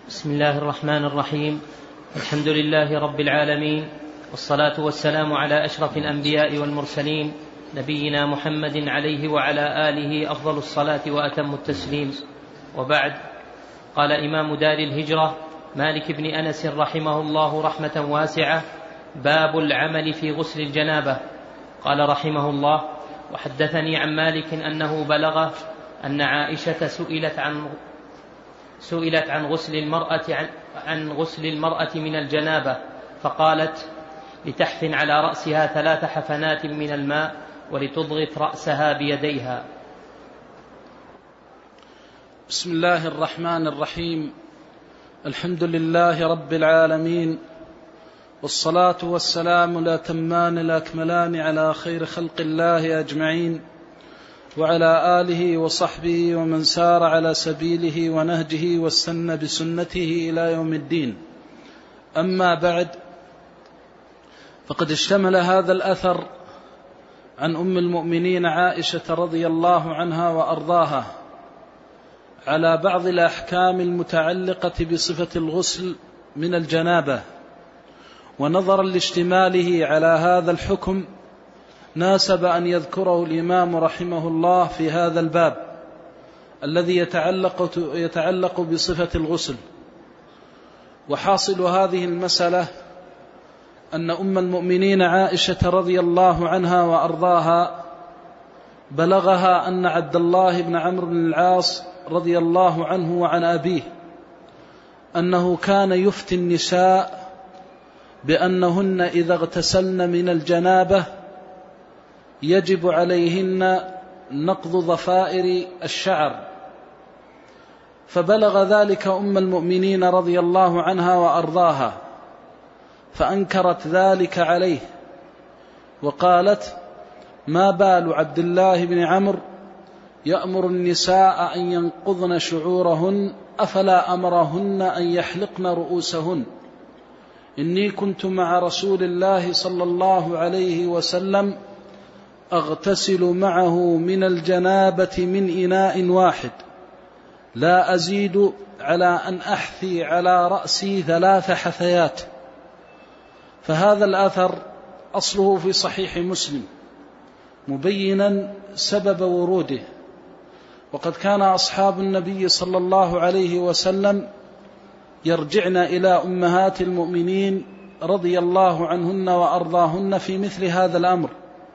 بسم الله الرحمن الرحيم. الحمد لله رب العالمين، والصلاة والسلام على أشرف الأنبياء والمرسلين، نبينا محمد عليه وعلى آله أفضل الصلاة وأتم التسليم، وبعد. قال إمام دار الهجرة مالك بن أنس رحمه الله رحمة واسعة: باب العمل في غسل الجنابة. قال رحمه الله: وحدثني عن مالك أنه بلغه أن عائشة سئلت عن غسل المرأة من الجنابة، فقالت: لتحف على رأسها 3 حفنات من الماء ولتضغط رأسها بيديها. بسم الله الرحمن الرحيم. الحمد لله رب العالمين، والصلاة والسلام الأتمان الأكملان على خير خلق الله أجمعين، وعلى آله وصحبه ومن سار على سبيله ونهجه واستنى بسنته إلى يوم الدين. أما بعد، فقد اشتمل هذا الأثر عن أم المؤمنين عائشة رضي الله عنها وأرضاها على بعض الأحكام المتعلقة بصفة الغسل من الجنابة، ونظرا لاشتماله على هذا الحكم ناسب أن يذكره الإمام رحمه الله في هذا الباب الذي يتعلق بصفة الغسل. وحاصل هذه المسألة أن أم المؤمنين عائشة رضي الله عنها وأرضاها بلغها أن عبد الله بن عمرو بن العاص رضي الله عنه وعن أبيه أنه كان يفتي النساء بأنهن إذا اغتسلن من الجنابة يجب عليهن نقض ضفائر الشعر، فبلغ ذلك أم المؤمنين رضي الله عنها وأرضاها، فأنكرت ذلك عليه وقالت: ما بال عبد الله بن عمرو يأمر النساء أن ينقضن شعورهن، أفلا أمرهن أن يحلقن رؤوسهن؟ إني كنت مع رسول الله صلى الله عليه وسلم أغتسل معه من الجنابة من إناء واحد، لا أزيد على أن أحثي على رأسي 3 حثيات. فهذا الأثر أصله في صحيح مسلم مبينا سبب وروده، وقد كان أصحاب النبي صلى الله عليه وسلم يرجعن إلى أمهات المؤمنين رضي الله عنهن وأرضاهن في مثل هذا الأمر.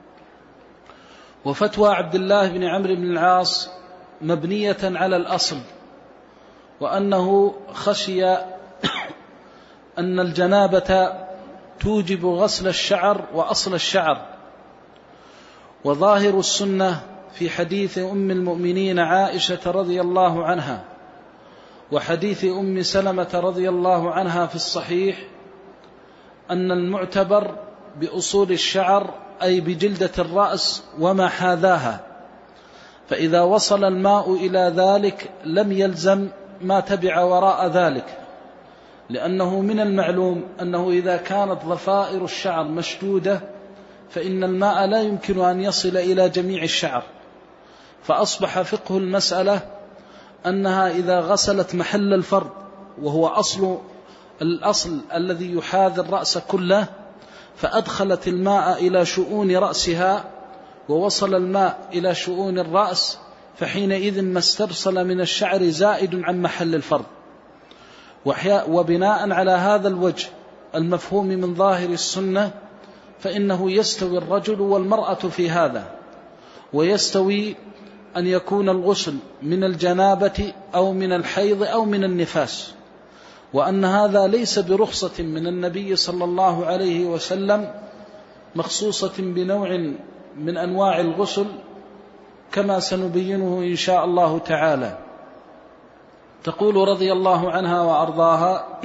وفتوى عبد الله بن عمرو بن العاص مبنية على الأصل، وأنه خشي أن الجنابة توجب غسل الشعر وأصل الشعر. وظاهر السنة في حديث أم المؤمنين عائشة رضي الله عنها وحديث أم سلمة رضي الله عنها في الصحيح أن المعتبر بأصول الشعر أي بجلدة الرأس وما حاذاها، فإذا وصل الماء إلى ذلك لم يلزم ما تبع وراء ذلك، لأنه من المعلوم أنه إذا كانت ضفائر الشعر مشدودة فإن الماء لا يمكن أن يصل إلى جميع الشعر، فأصبح فقه المسألة أنها إذا غسلت محل الفرد وهو الأصل الذي يحاذي الرأس كله، فأدخلت الماء إلى شؤون رأسها ووصل الماء إلى شؤون الرأس، فحينئذ ما استرسل من الشعر زائد عن محل الفرد. وبناء على هذا الوجه المفهوم من ظاهر السنة فإنه يستوي الرجل والمرأة في هذا، ويستوي أن يكون الغسل من الجنابة أو من الحيض أو من النفاس، وأن هذا ليس برخصة من النبي صلى الله عليه وسلم مخصوصة بنوع من أنواع الغسل كما سنبينه إن شاء الله تعالى. تقول رضي الله عنها وأرضاها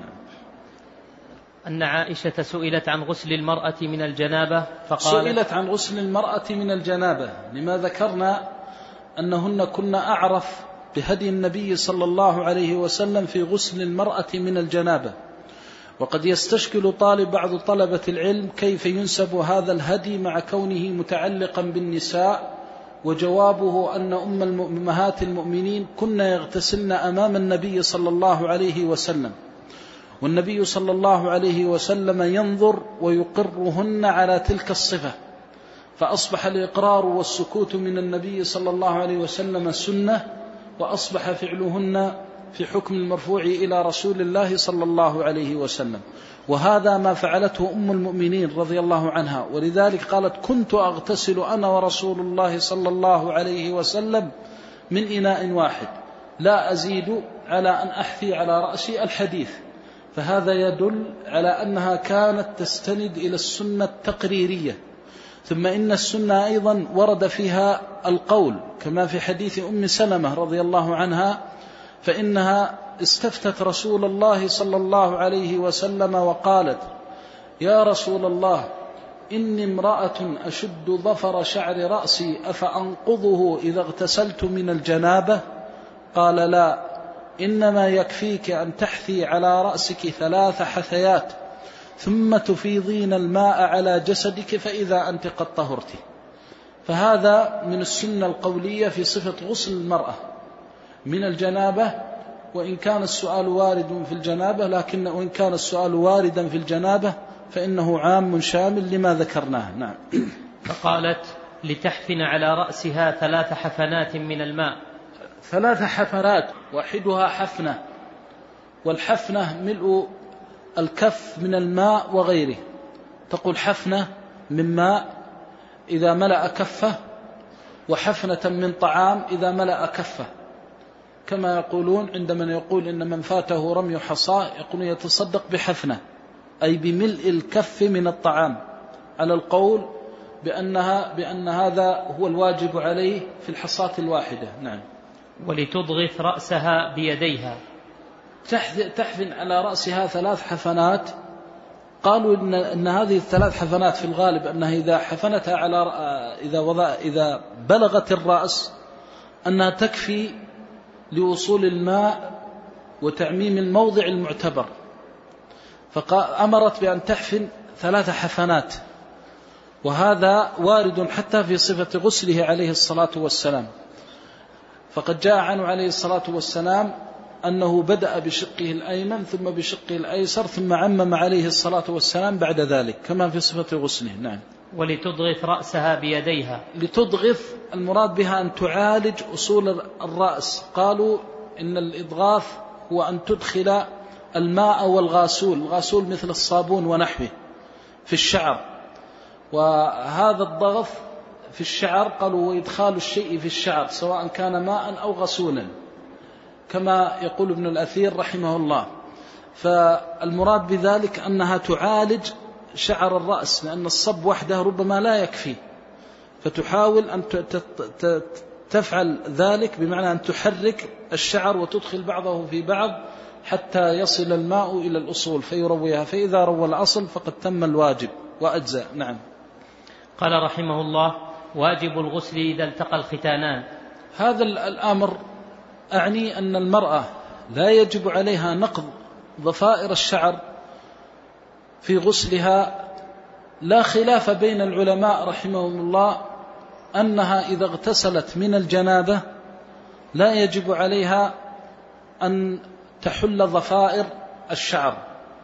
أن عائشة سئلت عن غسل المرأة من الجنابة فقالت: سئلت عن غسل المرأة من الجنابة لما ذكرنا أنهن كن أعرف بهدي النبي صلى الله عليه وسلم في غسل المرأة من الجنابة. وقد يستشكل بعض طلبة العلم كيف ينسب هذا الهدي مع كونه متعلقا بالنساء وجوابه أن أمهات المؤمنين كن يغتسلن أمام النبي صلى الله عليه وسلم، والنبي صلى الله عليه وسلم ينظر ويقرهن على تلك الصفة، فأصبح الإقرار والسكوت من النبي صلى الله عليه وسلم سنة، وأصبح فعلهن في حكم المرفوع إلى رسول الله صلى الله عليه وسلم. وهذا ما فعلته أم المؤمنين رضي الله عنها، ولذلك قالت: كنت أغتسل أنا ورسول الله صلى الله عليه وسلم من إناء واحد لا أزيد على أن أحثي على رأسي الحديث. فهذا يدل على أنها كانت تستند إلى السنة التقريرية. ثم إن السنة أيضا ورد فيها القول، كما في حديث أم سلمة رضي الله عنها، فإنها استفتت رسول الله صلى الله عليه وسلم وقالت: يا رسول الله، إني امرأة أشد ظفر شعر رأسي أفأنقضه إذا اغتسلت من الجنابة؟ قال: لا، إنما يكفيك أن تحثي على رأسك 3 حثيات ثم تفيضين الماء على جسدك فإذا أنت قد طهرت. فهذا من السنة القولية في صفة غسل المرأة من الجنابة، وإن كان السؤال وارد في الجنابة، لكن وإن كان السؤال واردا في الجنابة فإنه عام شامل لما ذكرناه. نعم. فقالت: لتحفن على رأسها 3 حفنات من الماء. 3 حفنات، واحدها حفنة، والحفنة ملء الكف من الماء وغيره. تقول حفنة من ماء إذا ملأ كفة، وحفنة من طعام إذا ملأ كفة، كما يقولون عندما يقول إن من فاته رمي حصاه يقول يتصدق بحفنة، أي بملء الكف من الطعام، على القول بأن هذا هو الواجب عليه في الحصاة الواحدة. نعم. ولتضغث رأسها بيديها. تحفن على رأسها 3 حفنات. قالوا إن هذه ال3 حفنات في الغالب أنها إذا حفنتها إذا بلغت الرأس أنها تكفي لوصول الماء وتعميم الموضع المعتبر، فأمرت بأن تحفن 3 حفنات، وهذا وارد حتى في صفة غسله عليه الصلاة والسلام. فقد جاء عنه عليه الصلاة والسلام أنه بدأ بشقه الأيمن ثم بشقه الأيسر ثم عمم عليه الصلاة والسلام بعد ذلك، كما في صفة غسله. نعم. ولتضغث رأسها بيديها. لتضغث المراد بها أن تعالج أصول الرأس. قالوا إن الإضغاث هو أن تدخل الماء والغاسول، الغاسول مثل الصابون ونحوه، في الشعر، وهذا الضغط في الشعر قالوا وإدخال الشيء في الشعر سواء كان ماء أو غسولا، كما يقول ابن الأثير رحمه الله. فالمراد بذلك أنها تعالج شعر الرأس، لأن الصب وحده ربما لا يكفي، فتحاول أن تفعل ذلك بمعنى أن تحرك الشعر وتدخل بعضه في بعض حتى يصل الماء إلى الأصول فيرويها، فإذا روى الأصل فقد تم الواجب وأجزاء. نعم. قال رحمه الله: واجب الغسل إذا التقى الختانان. هذا الأمر أعني أن المرأة لا يجب عليها نقض ضفائر الشعر في غسلها، لا خلاف بين العلماء رحمهم الله أنها إذا اغتسلت من الجنابة لا يجب عليها أن تحل ضفائر الشعر،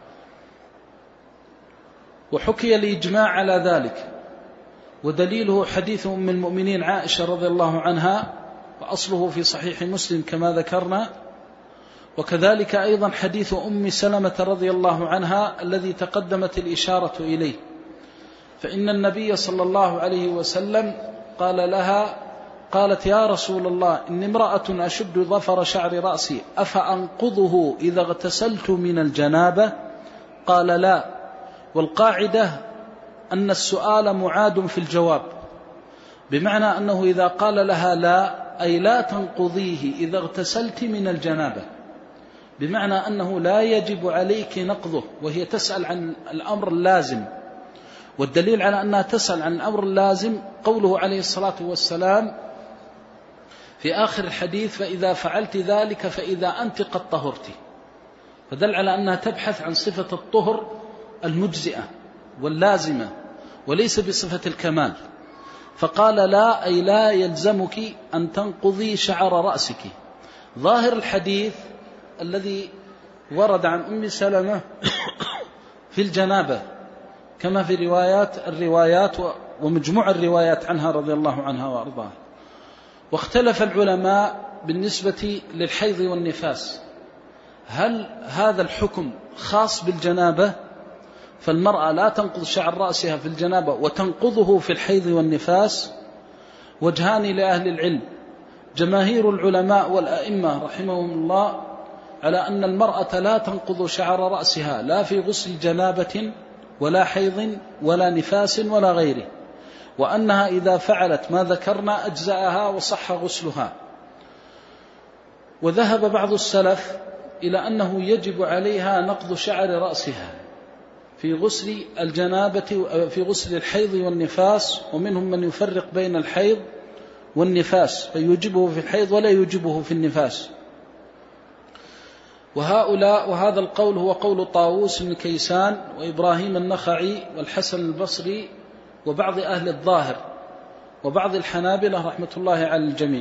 وحكي الإجماع على ذلك، ودليله حديث أم المؤمنين عائشة رضي الله عنها، وأصله في صحيح مسلم كما ذكرنا، وكذلك أيضا حديث أم سلمة رضي الله عنها الذي تقدمت الإشارة إليه. فإن النبي صلى الله عليه وسلم قال لها، قالت: يا رسول الله، إني امرأة أشد ظفر شعر رأسي أفأنقضه إذا اغتسلت من الجنابة؟ قال: لا. والقاعدة أن السؤال معاد في الجواب، بمعنى أنه إذا قال لها لا أي لا تنقضيه إذا اغتسلت من الجنابة، بمعنى أنه لا يجب عليك نقضه، وهي تسأل عن الأمر اللازم. والدليل على أنها تسأل عن الأمر اللازم قوله عليه الصلاة والسلام في آخر الحديث: فإذا فعلت ذلك فإذا أنت قد طهرت، فدل على أنها تبحث عن صفة الطهر المجزئة واللازمة وليس بصفة الكمال. فقال لا، أي لا يلزمك أن تنقضي شعر رأسك. ظاهر الحديث الذي ورد عن أم سلمة في الجنابة كما في الروايات ومجموع الروايات عنها رضي الله عنها وأرضاها. واختلف العلماء بالنسبة للحيض والنفاس، هل هذا الحكم خاص بالجنابة فالمرأة لا تنقض شعر رأسها في الجنابة وتنقضه في الحيض والنفاس؟ وجهان لأهل العلم. جماهير العلماء والأئمة رحمهم الله على أن المرأة لا تنقض شعر رأسها لا في غسل جنابة ولا حيض ولا نفاس ولا غيره، وأنها إذا فعلت ما ذكرنا أجزأها وصح غسلها. وذهب بعض السلف إلى أنه يجب عليها نقض شعر رأسها في غسل الجنابة في غسل الحيض والنفاس، ومنهم من يفرق بين الحيض والنفاس فيوجبه في الحيض ولا يوجبه في النفاس. وهذا القول هو قول طاووس بن كيسان وإبراهيم النخعي والحسن البصري وبعض أهل الظاهر وبعض الحنابلة رحمة الله على الجميع.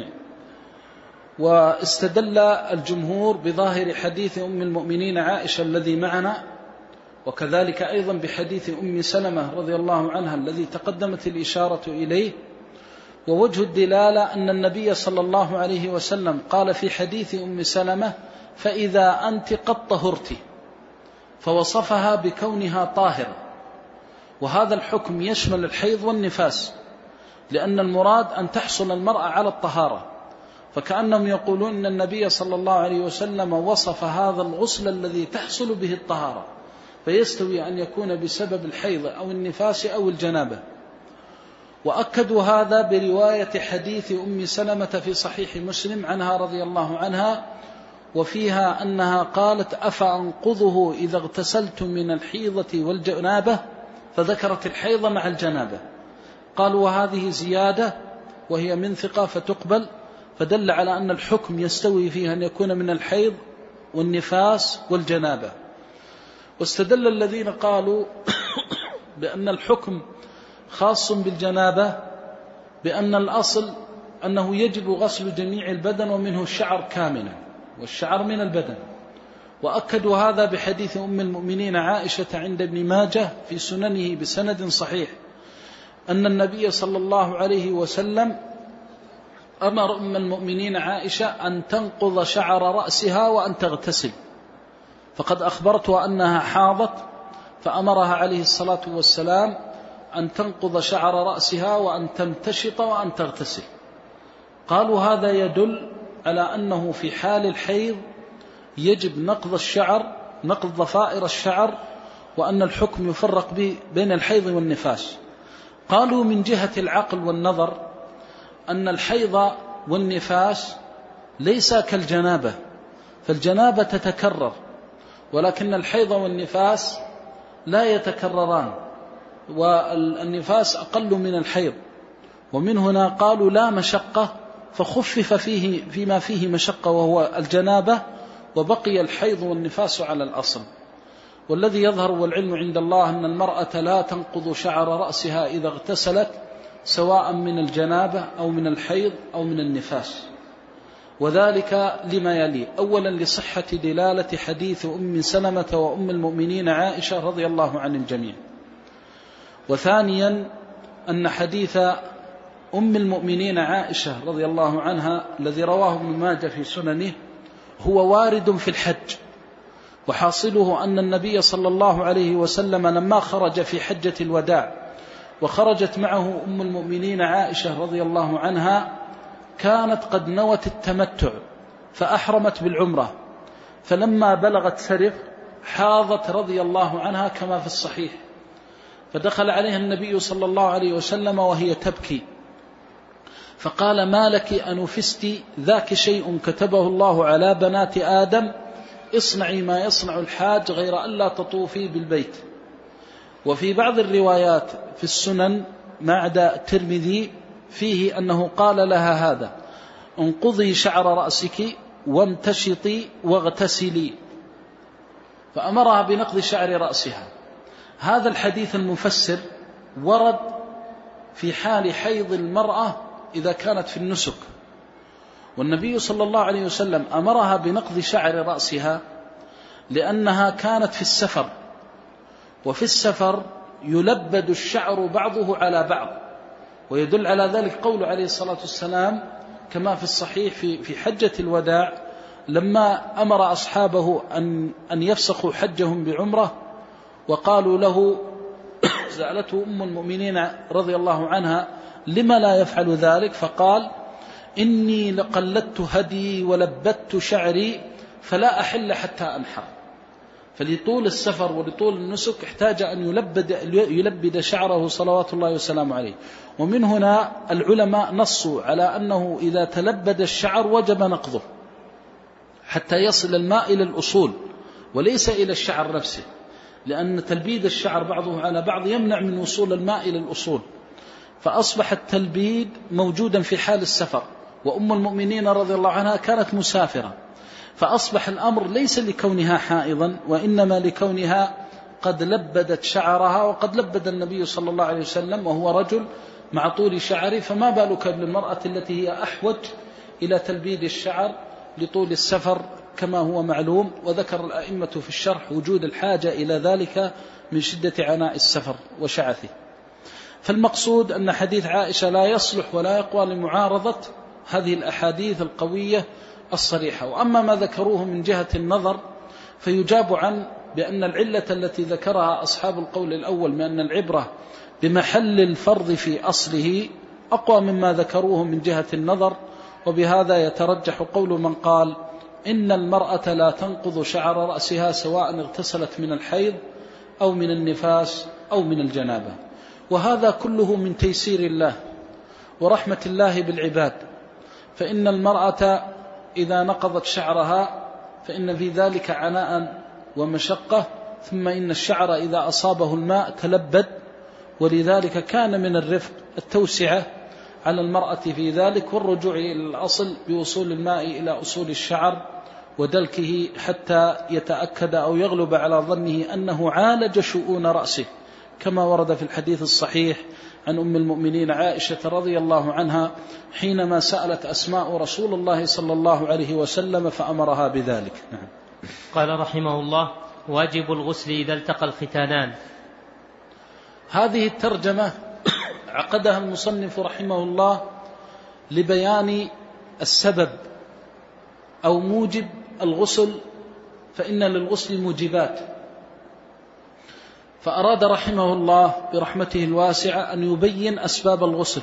واستدل الجمهور بظاهر حديث أم المؤمنين عائشة الذي معنا، وكذلك أيضا بحديث أم سلمة رضي الله عنها الذي تقدمت الإشارة إليه. ووجه الدلالة أن النبي صلى الله عليه وسلم قال في حديث أم سلمة فإذا أنت قد طهرت، فوصفها بكونها طاهرة، وهذا الحكم يشمل الحيض والنفاس، لأن المراد أن تحصل المرأة على الطهارة. فكأنهم يقولون أن النبي صلى الله عليه وسلم وصف هذا الغسل الذي تحصل به الطهارة، فيستوي أن يكون بسبب الحيض أو النفاس أو الجنابة. وأكدوا هذا برواية حديث أم سلمة في صحيح مسلم عنها رضي الله عنها، وفيها أنها قالت أفأنقضه إذا اغتسلت من الحيضة والجنابة، فذكرت الحيض مع الجنابة. قالوا وهذه زيادة وهي من ثقة فتقبل، فدل على أن الحكم يستوي فيها أن يكون من الحيض والنفاس والجنابة. واستدل الذين قالوا بأن الحكم خاص بالجنابة بأن الأصل أنه يجب غسل جميع البدن ومنه الشعر كاملا، والشعر من البدن. وأكدوا هذا بحديث أم المؤمنين عائشة عند ابن ماجه في سننه بسند صحيح أن النبي صلى الله عليه وسلم أمر أم المؤمنين عائشة أن تنقض شعر رأسها وأن تغتسل، فقد أخبرتها أنها حاضت فأمرها عليه الصلاة والسلام أن تنقض شعر رأسها وأن تمتشط وأن تغتسل. قالوا هذا يدل على أنه في حال الحيض يجب نقض الشعر، نقض ضفائر الشعر، وأن الحكم يفرق بين الحيض والنفاس. قالوا من جهة العقل والنظر أن الحيض والنفاس ليس كالجنابة، فالجنابة تتكرر، ولكن الحيض والنفاس لا يتكرران، والنفاس أقل من الحيض. ومن هنا قالوا لا مشقة، فخفف فيما فيه مشقة وهو الجنابة، وبقي الحيض والنفاس على الأصل. والذي يظهر والعلم عند الله أن المرأة لا تنقض شعر رأسها إذا اغتسلت، سواء من الجنابة أو من الحيض أو من النفاس، وذلك لما يلي: أولا لصحة دلالة حديث أم سلمة وأم المؤمنين عائشة رضي الله عن الجميع، وثانيا أن حديث أم المؤمنين عائشة رضي الله عنها الذي رواه ابن ماجه في سننه هو وارد في الحج، وحاصله أن النبي صلى الله عليه وسلم لما خرج في حجة الوداع وخرجت معه أم المؤمنين عائشة رضي الله عنها كانت قد نوت التمتع فأحرمت بالعمرة، فلما بلغت سرق حاضت رضي الله عنها كما في الصحيح، فدخل عليها النبي صلى الله عليه وسلم وهي تبكي، فقال: ما لك أنفست؟ ذاك شيء كتبه الله على بنات آدم، اصنعي ما يصنع الحاج غير أن لا تطوفي بالبيت. وفي بعض الروايات في السنن ما عدا الترمذي فيه أنه قال لها هذا: انقضي شعر رأسك وامتشطي واغتسلي، فأمرها بنقض شعر رأسها. هذا الحديث المفسر ورد في حال حيض المرأة إذا كانت في النسك، والنبي صلى الله عليه وسلم أمرها بنقض شعر رأسها لأنها كانت في السفر، وفي السفر يلبد الشعر بعضه على بعض، ويدل على ذلك قول عليه الصلاة والسلام كما في الصحيح في حجة الوداع لما أمر أصحابه أن يفسخوا حجهم بعمرة، وقالوا له، سألته أم المؤمنين رضي الله عنها لما لا يفعل ذلك، فقال إني لقلدت هدي ولبدت شعري فلا أحل حتى أنحر. فلطول السفر ولطول النسك احتاج أن يلبد شعره صلوات الله وسلامه عليه. ومن هنا العلماء نصوا على أنه إذا تلبد الشعر وجب نقضه حتى يصل الماء إلى الأصول وليس إلى الشعر نفسه، لأن تلبيد الشعر بعضه على بعض يمنع من وصول الماء إلى الأصول. فأصبح التلبيد موجودا في حال السفر، وأم المؤمنين رضي الله عنها كانت مسافرة، فأصبح الأمر ليس لكونها حائضا وإنما لكونها قد لبدت شعرها، وقد لبد النبي صلى الله عليه وسلم وهو رجل مع طول شعره، فما بالك بالمرأة التي هي أحوج إلى تلبيد الشعر لطول السفر كما هو معلوم. وذكر الأئمة في الشرح وجود الحاجة إلى ذلك من شدة عناء السفر وشعثه. فالمقصود أن حديث عائشة لا يصلح ولا يقوى لمعارضة هذه الأحاديث القوية الصريحة. وأما ما ذكروه من جهة النظر فيجاب عن بأن العلة التي ذكرها أصحاب القول الأول من أن العبرة بمحل الفرض في أصله أقوى مما ذكروه من جهة النظر، وبهذا يترجح قول من قال إن المرأة لا تنقض شعر رأسها سواء اغتسلت من الحيض أو من النفاس أو من الجنابة. وهذا كله من تيسير الله ورحمة الله بالعباد، فإن المرأة إذا نقضت شعرها فإن في ذلك عناء ومشقة، ثم إن الشعر إذا أصابه الماء تلبد، ولذلك كان من الرفق التوسعة على المرأة في ذلك والرجوع إلى الأصل بوصول الماء إلى أصول الشعر ودلكه حتى يتأكد أو يغلب على ظنه أنه عالج شؤون رأسه، كما ورد في الحديث الصحيح عن أم المؤمنين عائشة رضي الله عنها حينما سألت أسماء رسول الله صلى الله عليه وسلم فأمرها بذلك. قال رحمه الله: واجب الغسل إذا التقى الختانان. هذه الترجمة عقدها المصنف رحمه الله لبيان السبب أو موجب الغسل، فإن للغسل موجبات، فأراد رحمه الله برحمته الواسعة أن يبين أسباب الغسل،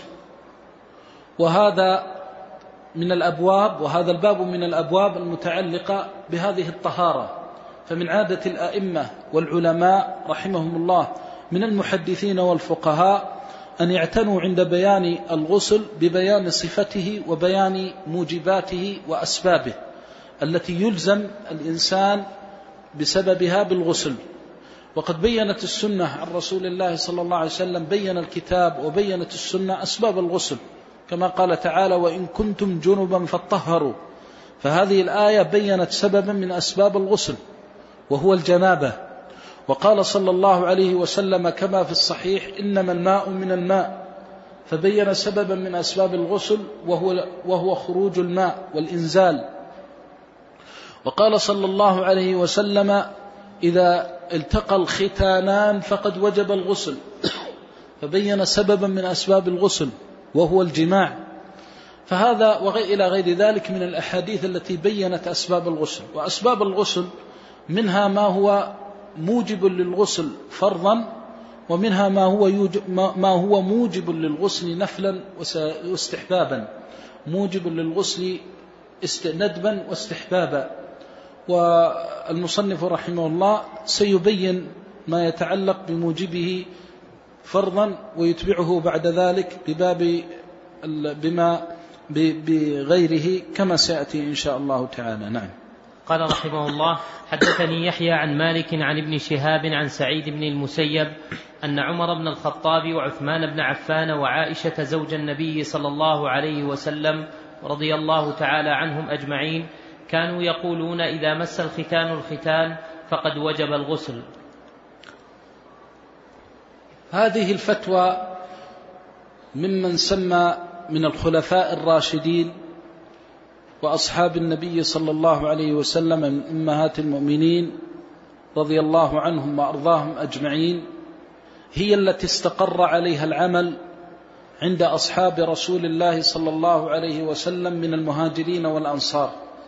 وهذا من الأبواب، وهذا الباب من الأبواب المتعلقة بهذه الطهارة. فمن عادة الأئمة والعلماء رحمهم الله من المحدثين والفقهاء أن يعتنوا عند بيان الغسل ببيان صفته وبيان موجباته وأسبابه التي يلزم الإنسان بسببها بالغسل. وقد بينت السنة عن رسول الله صلى الله عليه وسلم، بين الكتاب وبينت السنة أسباب الغسل، كما قال تعالى: وإن كنتم جنبا فاطهروا. فهذه الآية بينت سببا من أسباب الغسل وهو الجنابة. وقال صلى الله عليه وسلم كما في الصحيح: إنما الماء من الماء، فبين سببا من أسباب الغسل وهو خروج الماء والإنزال. وقال صلى الله عليه وسلم: إذا التقى الختانان فقد وجب الغسل، فبين سببا من أسباب الغسل وهو الجماع. فهذا إلى غير ذلك من الأحاديث التي بينت أسباب الغسل. وأسباب الغسل منها ما هو موجب للغسل فرضا، ومنها ما هو موجب للغسل نفلا واستحبابا، موجب للغسل ندبا واستحبابا. والمصنف رحمه الله سيبين ما يتعلق بموجبه فرضا ويتبعه بعد ذلك بغيره كما سيأتي إن شاء الله تعالى. نعم. قال رحمه الله: حدثني يحيى عن مالك عن ابن شهاب عن سعيد بن المسيب أن عمر بن الخطاب وعثمان بن عفان وعائشة زوج النبي صلى الله عليه وسلم رضي الله تعالى عنهم أجمعين كانوا يقولون: إذا مس الختان الختان فقد وجب الغسل. هذه الفتوى ممن سمى من الخلفاء الراشدين وأصحاب النبي صلى الله عليه وسلم من أمهات المؤمنين رضي الله عنهم وأرضاهم أجمعين، هي التي استقر عليها العمل عند أصحاب رسول الله صلى الله عليه وسلم من المهاجرين والأنصار،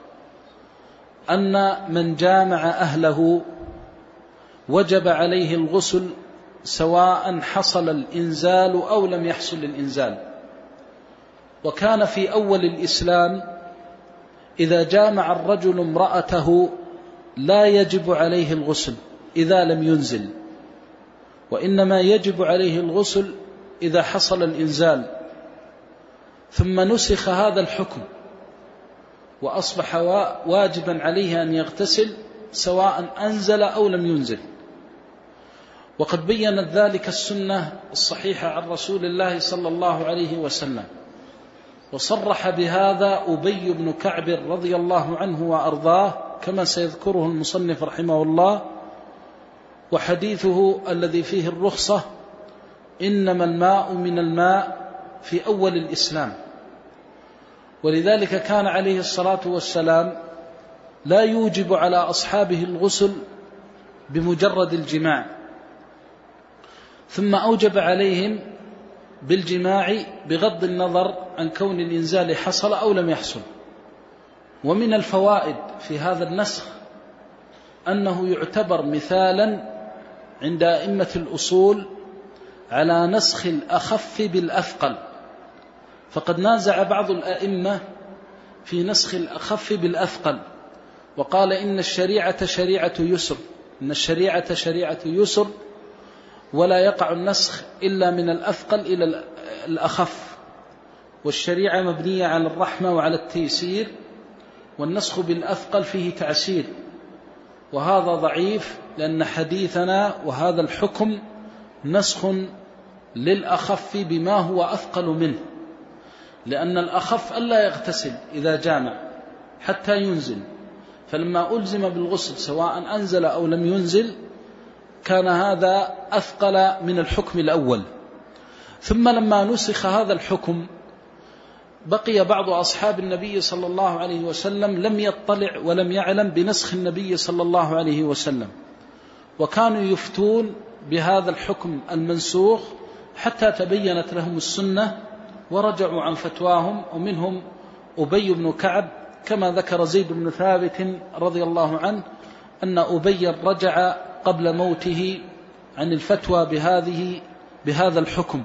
أن من جامع أهله وجب عليه الغسل سواء حصل الإنزال أو لم يحصل الإنزال. وكان في أول الإسلام إذا جامع الرجل امرأته لا يجب عليه الغسل إذا لم ينزل، وإنما يجب عليه الغسل إذا حصل الإنزال. ثم نسخ هذا الحكم وأصبح واجبا عليه أن يغتسل سواء أنزل أو لم ينزل. وقد بيّنت ذلك السنة الصحيحة عن رسول الله صلى الله عليه وسلم، وصرح بهذا أبي بن كعب رضي الله عنه وأرضاه كما سيذكره المصنف رحمه الله، وحديثه الذي فيه الرخصة إنما الماء من الماء في أول الإسلام. ولذلك كان عليه الصلاة والسلام لا يوجب على أصحابه الغسل بمجرد الجماع، ثم أوجب عليهم بالجماع بغض النظر عن كون الإنزال حصل أو لم يحصل. ومن الفوائد في هذا النسخ أنه يعتبر مثالا عند أئمة الأصول على نسخ الأخف بالأثقل، فقد نازع بعض الأئمة في نسخ الأخف بالأثقل، وقال إن الشريعة شريعة يسر، إن الشريعة شريعة يسر ولا يقع النسخ إلا من الأثقل إلى الأخف، والشريعة مبنية على الرحمة وعلى التيسير، والنسخ بالأثقل فيه تعسير، وهذا ضعيف لأن حديثنا وهذا الحكم نسخ للأخف بما هو أثقل منه، لأن الأخف ألا يغتسل إذا جامع حتى ينزل، فلما ألزم بالغسل سواء أنزل أو لم ينزل كان هذا أثقل من الحكم الأول. ثم لما نسخ هذا الحكم بقي بعض أصحاب النبي صلى الله عليه وسلم لم يطلع ولم يعلم بنسخ النبي صلى الله عليه وسلم، وكانوا يفتون بهذا الحكم المنسوخ حتى تبينت لهم السنة ورجعوا عن فتواهم، ومنهم أبي بن كعب كما ذكر زيد بن ثابت رضي الله عنه أن أبي رجع قبل موته عن الفتوى بهذا الحكم.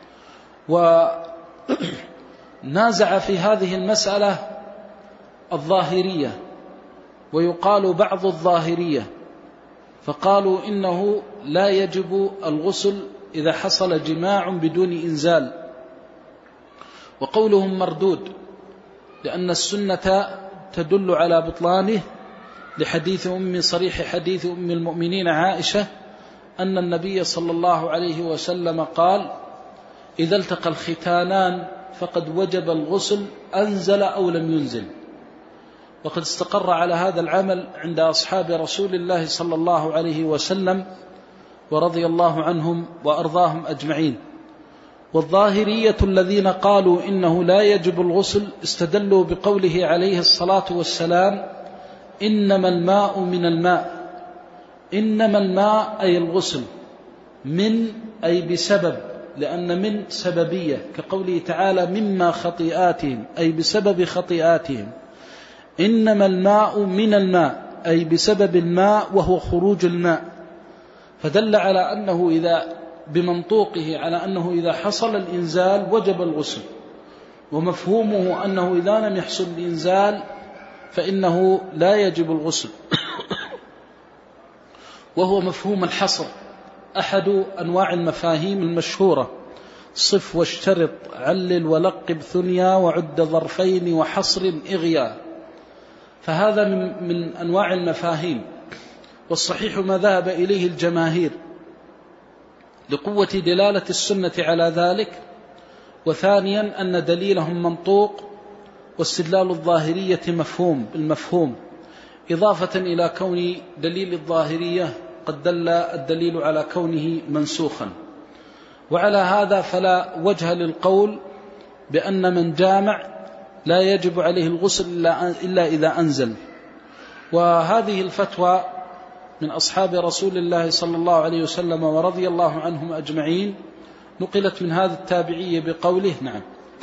ونازع في هذه المسألة الظاهرية، ويقال بعض الظاهرية، فقالوا إنه لا يجب الغسل إذا حصل جماع بدون إنزال، وقولهم مردود لأن السنة تدل على بطلانه لحديث صريح حديث أم المؤمنين عائشة أن النبي صلى الله عليه وسلم قال إذا التقى الختانان فقد وجب الغسل أنزل أو لم ينزل. وقد استقر على هذا العمل عند أصحاب رسول الله صلى الله عليه وسلم ورضي الله عنهم وأرضاهم أجمعين. والظاهرية الذين قالوا إنه لا يجب الغسل استدلوا بقوله عليه الصلاة والسلام إنما الماء من الماء. إنما الماء أي الغسل، من أي بسبب، لأن من سببية كقوله تعالى مما خطيئاتهم أي بسبب خطيئاتهم. إنما الماء من الماء أي بسبب الماء وهو خروج الماء، فدل على أنه بمنطوقه على أنه إذا حصل الإنزال وجب الغسل، ومفهومه أنه إذا لم يحصل الإنزال فإنه لا يجب الغسل وهو مفهوم الحصر، أحد أنواع المفاهيم المشهورة، صف واشترط علل ولقب ثنيا وعد ظرفين وحصر إغيا، فهذا من أنواع المفاهيم. والصحيح ما ذهب إليه الجماهير لقوة دلالة السنة على ذلك، وثانيا أن دليلهم منطوق واستدلال الظاهرية مفهوم بالمفهوم، إضافة إلى كون دليل الظاهرية قد دل الدليل على كونه منسوخا. وعلى هذا فلا وجه للقول بأن من جامع لا يجب عليه الغسل إلا إذا أنزل. وهذه الفتوى من أصحاب رسول الله صلى الله عليه وسلم ورضي الله عنهم أجمعين نقلت من هذا التابعي بقوله. نعم.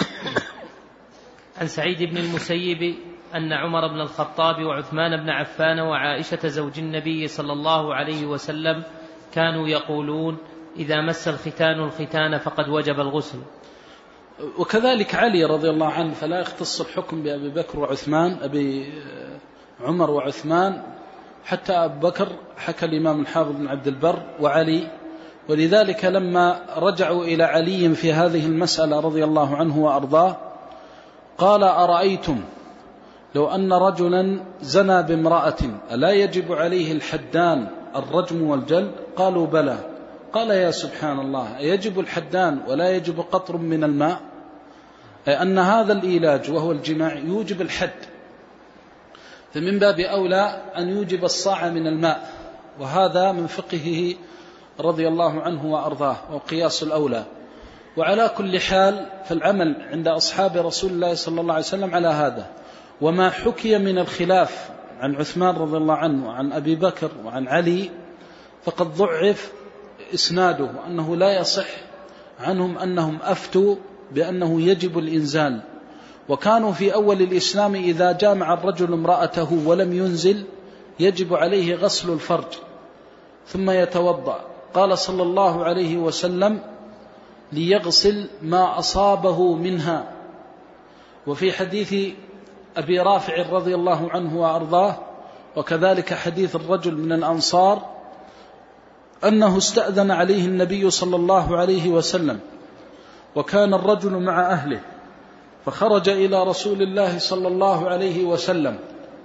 عن سعيد بن المسيب أن عمر بن الخطاب وعثمان بن عفان وعائشة زوج النبي صلى الله عليه وسلم كانوا يقولون إذا مس الختان الختان فقد وجب الغسل. وكذلك علي رضي الله عنه، فلا يختص الحكم بأبي بكر وعثمان، أبي عمر وعثمان، حتى أبو بكر حكى الإمام الحافظ بن عبد البر وعلي. ولذلك لما رجعوا إلى علي في هذه المسألة رضي الله عنه وأرضاه قال أرأيتم لو أن رجلا زنى بامرأة ألا يجب عليه الحدان الرجم والجلد؟ قالوا بلى. قال يا سبحان الله، يجب الحدان ولا يجب قطر من الماء؟ أي أن هذا الإيلاج وهو الجماع يوجب الحد، فمن باب أولى أن يوجب الصاع من الماء، وهذا من فقهه رضي الله عنه وأرضاه وقياس الأولى. وعلى كل حال فالعمل عند أصحاب رسول الله صلى الله عليه وسلم على هذا. وما حكي من الخلاف عن عثمان رضي الله عنه وعن أبي بكر وعن علي فقد ضعف إسناده، وأنه لا يصح عنهم أنهم أفتوا بأنه يجب الإنزال. وكانوا في أول الإسلام إذا جامع الرجل امرأته ولم ينزل يجب عليه غسل الفرج ثم يتوضأ. قال صلى الله عليه وسلم ليغسل ما أصابه منها. وفي حديث أبي رافع رضي الله عنه وأرضاه وكذلك حديث الرجل من الأنصار أنه استأذن عليه النبي صلى الله عليه وسلم وكان الرجل مع أهله، فخرج إلى رسول الله صلى الله عليه وسلم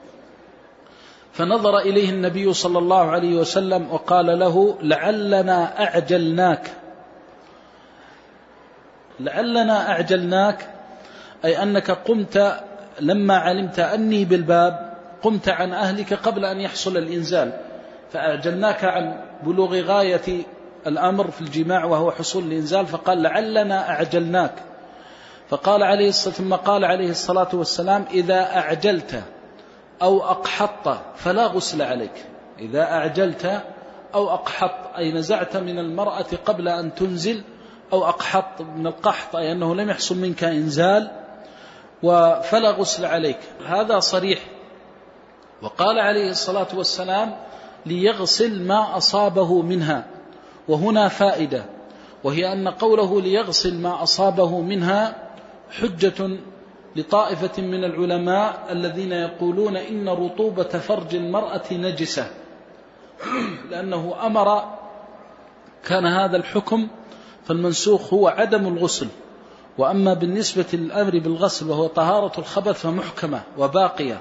فنظر إليه النبي صلى الله عليه وسلم وقال له لعلنا أعجلناك، أي أنك قمت لما علمت أني بالباب قمت عن أهلك قبل أن يحصل الإنزال، فأعجلناك عن بلوغ غاية الأمر في الجماع وهو حصول الإنزال، فقال لعلنا أعجلناك. فقال ثم قال عليه الصلاة والسلام إذا أعجلت أو أقحطت فلا غسل عليك. إذا أعجلت أو أقحطت أي نزعت من المرأة قبل أن تنزل، أو أقحط من القحط أي أنه لم يحصل منك إنزال، فلا غسل عليك. هذا صريح. وقال عليه الصلاة والسلام ليغسل ما أصابه منها. وهنا فائدة، وهي أن قوله ليغسل ما أصابه منها حجة لطائفة من العلماء الذين يقولون إن رطوبة فرج المرأة نجسة، لأنه أمر كان هذا الحكم، فالمنسوخ هو عدم الغسل. وأما بالنسبة للأمر بالغسل وهو طهارة الخبث فمحكمة وباقية.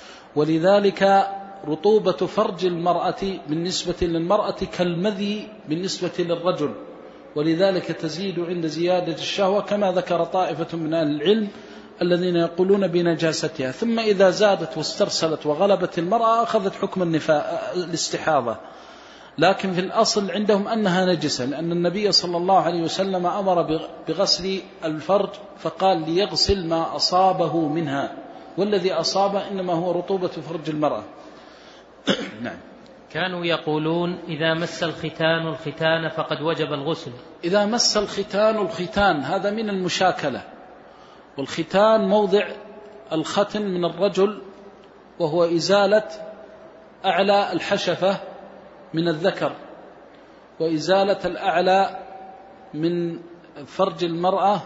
ولذلك رطوبة فرج المرأة بالنسبة للمرأة كالمذي بالنسبة للرجل، ولذلك تزيد عند زيادة الشهوة كما ذكر طائفة من أهل العلم الذين يقولون بنجاستها. ثم إذا زادت واسترسلت وغلبت المرأة أخذت حكم الاستحاضة، لكن في الأصل عندهم أنها نجسة، لأن النبي صلى الله عليه وسلم أمر بغسل الفرج فقال ليغسل ما أصابه منها، والذي أصاب إنما هو رطوبة فرج المرأة. نعم. كانوا يقولون إذا مس الختان الختان فقد وجب الغسل. إذا مس الختان الختان هذا من المشاكلة، والختان موضع الختن من الرجل، وهو إزالة أعلى الحشفة من الذكر وإزالة الأعلى من فرج المرأة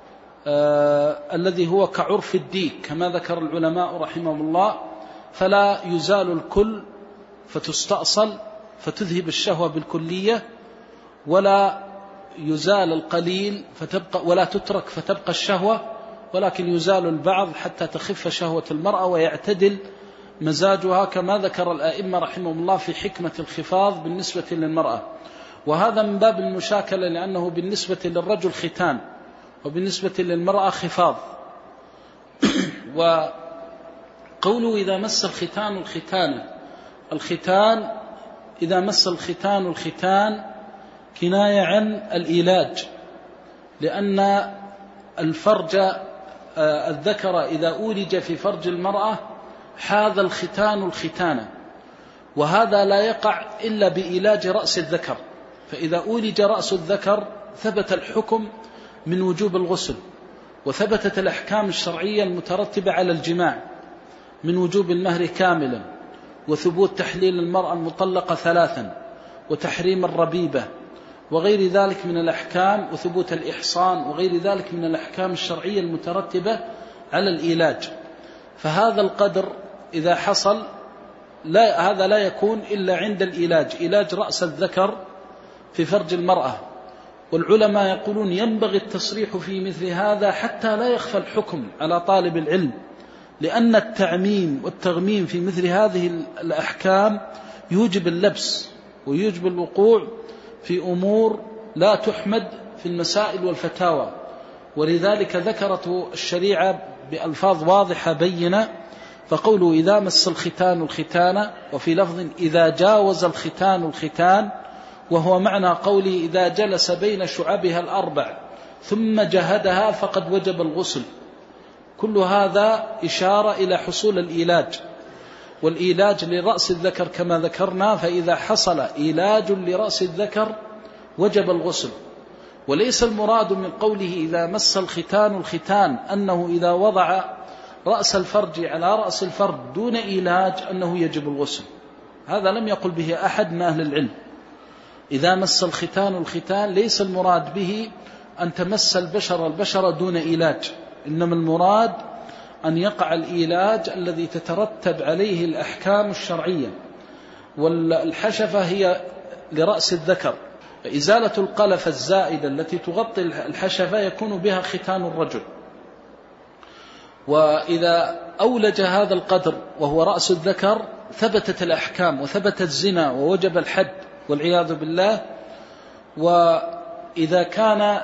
الذي هو كعرف الديك كما ذكر العلماء رحمهم الله، فلا يزال الكل فتستأصل فتذهب الشهوة بالكلية، ولا يزال القليل فتبقى ولا تترك فتبقى الشهوة، ولكن يزال البعض حتى تخف شهوة المرأة ويعتدل مزاجها كما ذكر الآئمة رحمهم الله في حكمة الخفاض بالنسبة للمرأة. وهذا من باب المشاكلة، لأنه بالنسبة للرجل ختان وبالنسبة للمرأة خفاض. وقوله إذا مس الختان الختان إذا مس الختان كناية عن الإيلاج، لأن الفرج الذكر إذا أولج في فرج المرأة حاذ الختان الختانة، وهذا لا يقع إلا بإيلاج رأس الذكر، فإذا أولج رأس الذكر ثبت الحكم من وجوب الغسل، وثبتت الأحكام الشرعية المترتبة على الجماع من وجوب المهر كاملا، وثبوت تحليل المرأة المطلقة 3، وتحريم الربيبة، وغير ذلك من الأحكام، وثبوت الإحصان، وغير ذلك من الأحكام الشرعية المترتبة على الإيلاج. فهذا القدر إذا حصل هذا لا يكون إلا عند إيلاج رأس الذكر في فرج المرأة. والعلماء يقولون ينبغي التصريح في مثل هذا حتى لا يخفى الحكم على طالب العلم، لأن التعميم والتغميم في مثل هذه الأحكام يوجب اللبس ويوجب الوقوع في أمور لا تحمد في المسائل والفتاوى. ولذلك ذكرته الشريعة بألفاظ واضحة بينة، فقوله إذا مس الختان الختان، وفي لفظ إذا جاوز الختان الختان، وهو معنى قوله إذا جلس بين شعبها الأربع ثم جهدها فقد وجب الغسل. كل هذا إشارة إلى حصول الإيلاج، والإيلاج لرأس الذكر كما ذكرنا، فإذا حصل إيلاج لرأس الذكر وجب الغسل. وليس المراد من قوله إذا مس الختان الختان أنه إذا وضع رأس الفرج على رأس الفرج دون إيلاج أنه يجب الغسل، هذا لم يقل به أحد من أهل العلم. إذا مس الختان الختان ليس المراد به أن تمس البشر دون إيلاج، إنما المراد أن يقع الإيلاج الذي تترتب عليه الأحكام الشرعية. والحشفة هي لرأس الذكر، فإزالة القلفة الزائدة التي تغطي الحشفة يكون بها ختان الرجل. وإذا أولج هذا القدر وهو رأس الذكر ثبتت الأحكام، وثبت الزنا، ووجب الحد والعياذ بالله. وإذا كان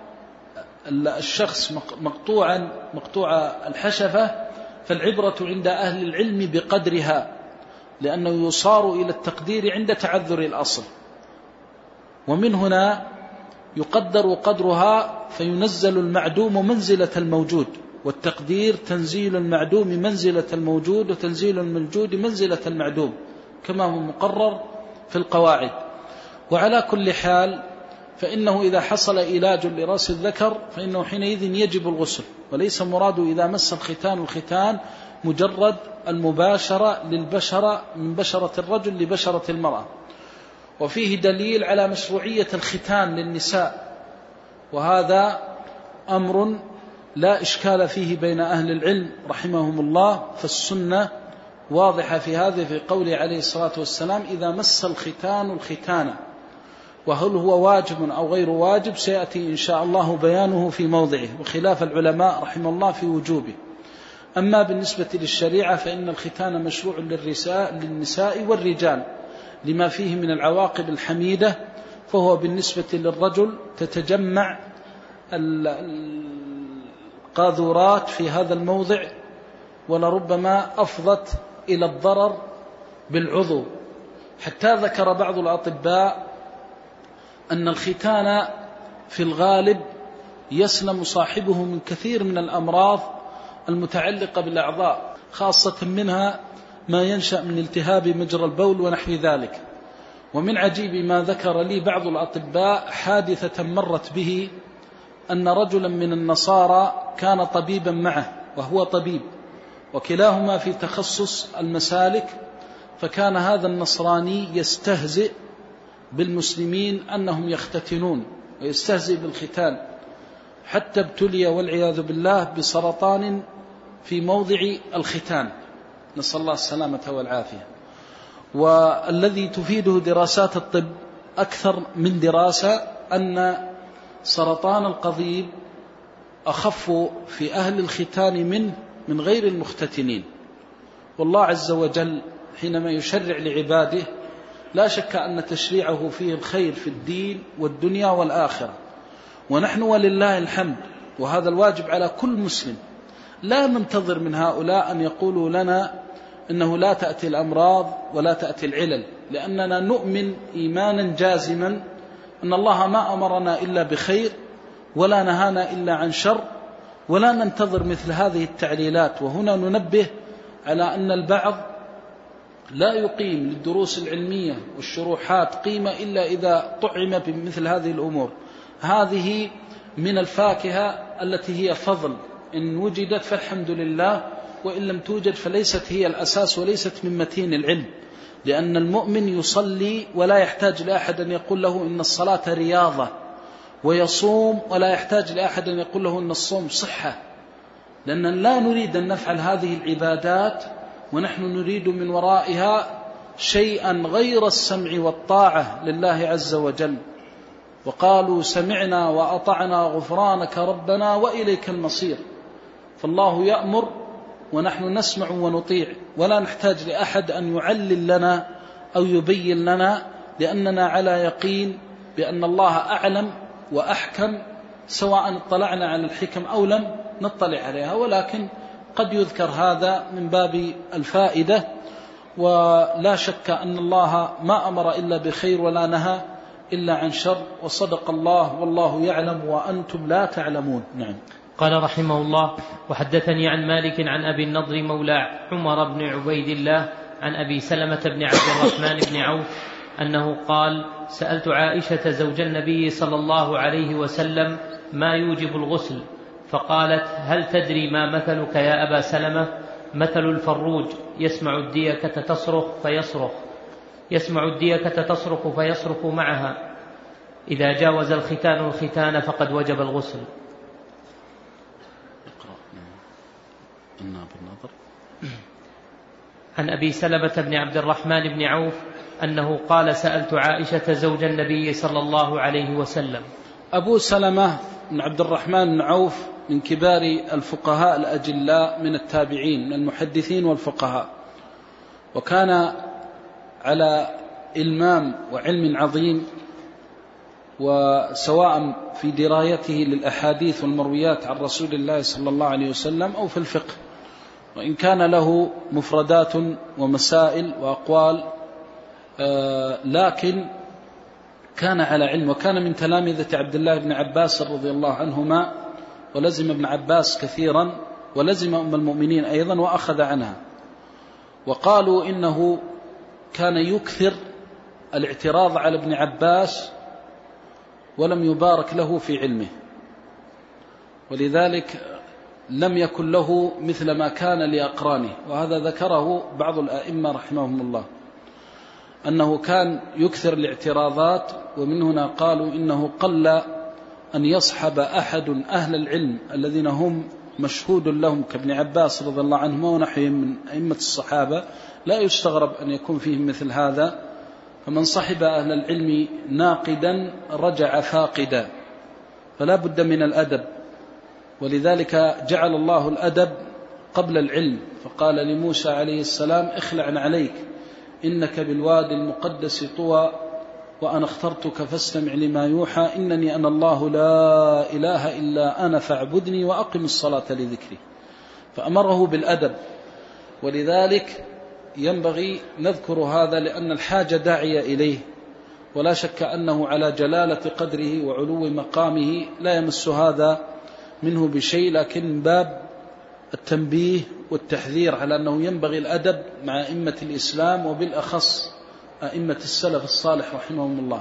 الشخص مقطوع الحشفة فالعبرة عند أهل العلم بقدرها، لأنه يصار إلى التقدير عند تعذر الأصل، ومن هنا يقدر قدرها فينزل المعدوم منزلة الموجود، والتقدير تنزيل المعدوم منزلة الموجود، وتنزيل الموجود منزلة المعدوم كما هو مقرر في القواعد. وعلى كل حال فإنه إذا حصل إيلاج لرأس الذكر فإنه حينئذ يجب الغسل، وليس مراد إذا مس الختان الختان مجرد المباشرة للبشرة من بشرة الرجل لبشرة المرأة. وفيه دليل على مشروعية الختان للنساء، وهذا أمر لا إشكال فيه بين أهل العلم رحمهم الله، فالسنة واضحة في هذا، في قوله عليه الصلاة والسلام إذا مس الختان الختان. وهل هو واجب أو غير واجب سيأتي إن شاء الله بيانه في موضعه، وخلاف العلماء رحمه الله في وجوبه. أما بالنسبة للشريعة فإن الختان مشروع للنساء والرجال لما فيه من العواقب الحميدة، فهو بالنسبة للرجل تتجمع القاذورات في هذا الموضع، ولربما أفضت إلى الضرر بالعضو، حتى ذكر بعض الأطباء أن الختان في الغالب يسلم صاحبه من كثير من الأمراض المتعلقة بالأعضاء، خاصة منها ما ينشأ من التهاب مجرى البول ونحو ذلك. ومن عجيب ما ذكر لي بعض الأطباء حادثة مرت به، أن رجلا من النصارى كان طبيبا معه وهو طبيب، وكلاهما في تخصص المسالك، فكان هذا النصراني يستهزئ بالمسلمين أنهم يختتنون ويستهزئ بالختان، حتى ابتلي والعياذ بالله بسرطان في موضع الختان، نسأل الله السلامة والعافية. والذي تفيده دراسات الطب أكثر من دراسة أن سرطان القضيب أخف في أهل الختان من غير المختتنين. والله عز وجل حينما يشرع لعباده لا شك أن تشريعه فيه الخير في الدين والدنيا والآخرة، ونحن ولله الحمد، وهذا الواجب على كل مسلم، لا ننتظر من هؤلاء أن يقولوا لنا إنه لا تأتي الأمراض ولا تأتي العلل، لأننا نؤمن إيمانا جازما أن الله ما أمرنا إلا بخير، ولا نهانا إلا عن شر، ولا ننتظر مثل هذه التعليلات. وهنا ننبه على أن البعض لا يقيم للدروس العلمية والشروحات قيمة إلا إذا طعم بمثل هذه الأمور. هذه من الفاكهة التي هي فضل، إن وجدت فالحمد لله، وإن لم توجد فليست هي الأساس وليست من متين العلم. لأن المؤمن يصلي ولا يحتاج لأحد أن يقول له إن الصلاة رياضة، ويصوم ولا يحتاج لأحد أن يقول له إن الصوم صحة، لأن لا نريد أن نفعل هذه العبادات ونحن نريد من ورائها شيئا غير السمع والطاعة لله عز وجل. وقالوا سمعنا وأطعنا غفرانك ربنا وإليك المصير. فالله يأمر ونحن نسمع ونطيع، ولا نحتاج لأحد أن يعلل لنا أو يبين لنا، لأننا على يقين بأن الله أعلم وأحكم، سواء اطلعنا على الحكم أو لم نطلع عليها. ولكن قد يذكر هذا من باب الفائدة، ولا شك أن الله ما أمر إلا بخير ولا نهى إلا عن شر، وصدق الله والله يعلم وأنتم لا تعلمون. نعم. قال رحمه الله: وحدثني عن مالك عن أبي النضر مولى عمر بن عبيد الله عن أبي سلمة بن عبد الرحمن بن عوف أنه قال: سألت عائشة زوج النبي صلى الله عليه وسلم ما يوجب الغسل، فقالت: هل تدري ما مثلك يا أبا سلمة؟ مثل الفروج يسمع الديكة تصرخ فيصرخ معها، إذا جاوز الختان الختان فقد وجب الغسل. عن أبي سلمة بن عبد الرحمن بن عوف أنه قال: سألت عائشة زوج النبي صلى الله عليه وسلم. أبو سلمة بن عبد الرحمن بن عوف من كبار الفقهاء الأجلاء من التابعين، من المحدثين والفقهاء، وكان على إلمام وعلم عظيم، وسواء في درايته للأحاديث والمرويات عن رسول الله صلى الله عليه وسلم أو في الفقه، وإن كان له مفردات ومسائل وأقوال، لكن كان على علم، وكان من تلامذة عبد الله بن عباس رضي الله عنهما، ولزم ابن عباس كثيرا، ولزم أم المؤمنين أيضا وأخذ عنها. وقالوا إنه كان يكثر الاعتراض على ابن عباس ولم يبارك له في علمه، ولذلك لم يكن له مثل ما كان لأقرانه. وهذا ذكره بعض الأئمة رحمهم الله، أنه كان يكثر الاعتراضات، ومن هنا قالوا إنه قل أن يصحب أحد أهل العلم الذين هم مشهود لهم كابن عباس رضي الله عنهما ونحوهم من أئمة الصحابة، لا يستغرب أن يكون فيهم مثل هذا. فمن صحب أهل العلم ناقدا رجع فاقدا، فلا بد من الأدب. ولذلك جعل الله الأدب قبل العلم، فقال لموسى عليه السلام: اخلع عليك إنك بالوادي المقدس طوى وأنا اخترتك فاستمع لما يوحى إنني أنا الله لا إله إلا أنا فاعبدني وأقم الصلاة لذكري. فأمره بالأدب، ولذلك ينبغي نذكر هذا لأن الحاجة داعية إليه، ولا شك أنه على جلالة قدره وعلو مقامه لا يمس هذا منه بشيء، لكن باب التنبيه والتحذير على أنه ينبغي الأدب مع أئمة الإسلام، وبالأخص أئمة السلف الصالح رحمهم الله.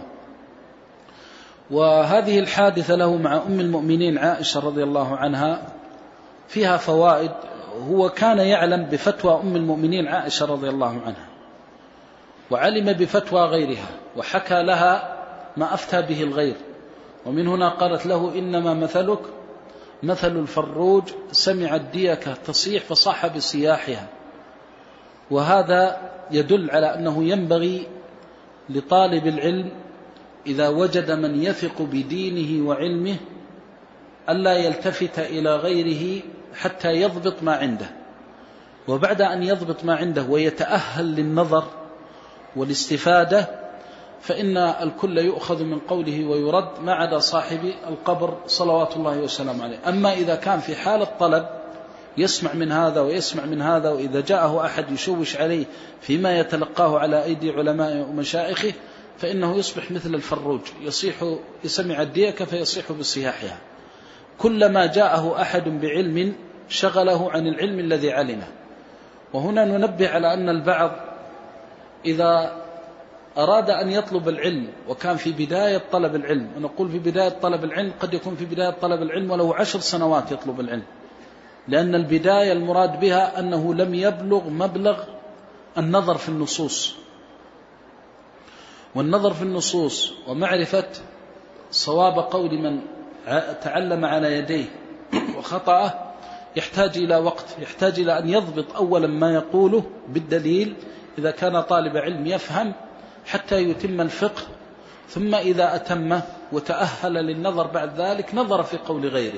وهذه الحادثة له مع أم المؤمنين عائشة رضي الله عنها فيها فوائد. هو كان يعلم بفتوى أم المؤمنين عائشة رضي الله عنها، وعلم بفتوى غيرها، وحكى لها ما أفتى به الغير. ومن هنا قالت له: إنما مثلك مثل الفروج سمع الديكة تصيح فصاح بصياحها. وهذا يدل على أنه ينبغي لطالب العلم إذا وجد من يثق بدينه وعلمه ألا يلتفت إلى غيره حتى يضبط ما عنده، وبعد أن يضبط ما عنده ويتأهل للنظر والاستفادة فإن الكل يؤخذ من قوله ويرد ما عدا صاحب القبر صلوات الله وسلامه عليه. أما إذا كان في حال الطلب يسمع من هذا ويسمع من هذا، وإذا جاءه أحد يشوش عليه فيما يتلقاه على أيدي علماء ومشايخه فإنه يصبح مثل الفروج، يسمع الديكة فيصيح بصياحها. كلما جاءه أحد بعلم شغله عن العلم الذي علمه. وهنا ننبه على أن البعض إذا أراد أن يطلب العلم وكان في بداية طلب العلم، ونقول في بداية طلب العلم قد يكون في بداية طلب العلم ولو 10 سنوات يطلب العلم، لأن البداية المراد بها أنه لم يبلغ مبلغ النظر في النصوص، والنظر في النصوص ومعرفة صواب قول من تعلم على يديه وخطأه يحتاج إلى وقت، يحتاج إلى أن يضبط أولا ما يقوله بالدليل إذا كان طالب علم يفهم حتى يتم الفقه، ثم إذا أتمه وتأهل للنظر بعد ذلك نظر في قول غيره.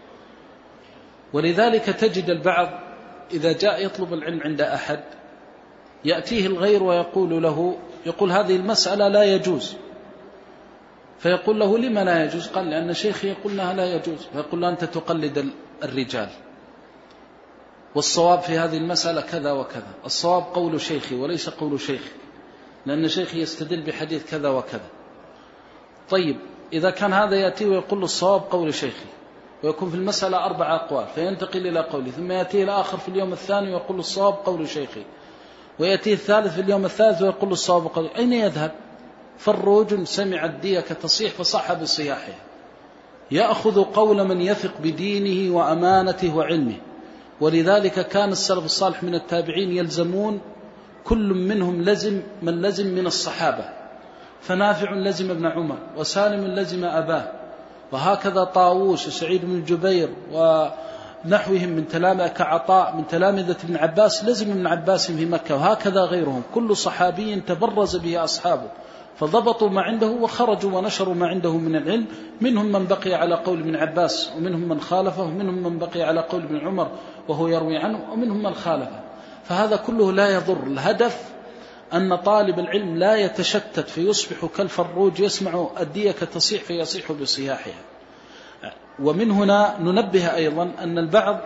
ولذلك تجد البعض إذا جاء يطلب العلم عند أحد يأتيه الغير ويقول له، يقول هذه المسألة لا يجوز، فيقول له لما لا يجوز؟ قال لأن شيخي يقول لها لا يجوز، فيقول له أنت تقلد الرجال، والصواب في هذه المسألة كذا وكذا، الصواب قول شيخي وليس قول شيخي، لأن شيخي يستدل بحديث كذا وكذا. طيب إذا كان هذا يأتي ويقول له الصواب قول شيخي، ويكون في المسألة 4 أقوال، فينتقل إلى قوله، ثم يأتي الآخر في اليوم الثاني ويقول له الصواب قول شيخي، ويأتي الثالث في اليوم الثالث ويقول له الصواب قول، أين يذهب؟ فالروج سمع الديك تصيح فصح بصياحها، يأخذ قول من يثق بدينه وأمانته وعلمه. ولذلك كان السلف الصالح من التابعين يلزمون كل منهم من لزم من الصحابة، فنافع لزم ابن عمر، وسالم لزم أباه، وهكذا طاووس وسعيد بن جبير ونحوهم من تلامذة كعطاء من تلامذة ابن عباس لزم ابن عباس في مكة، وهكذا غيرهم، كل صحابي تبرز به أصحابه فضبطوا ما عنده وخرجوا ونشروا ما عنده من العلم، منهم من بقي على قول ابن عباس، ومنهم من خالفه، ومنهم من بقي على قول ابن عمر وهو يروي عنه، ومنهم من خالفه. فهذا كله لا يضر، الهدف أن طالب العلم لا يتشتت فيصبح كالفروج يسمع الديك تصيح فيصيح بصياحها. ومن هنا ننبه أيضا أن البعض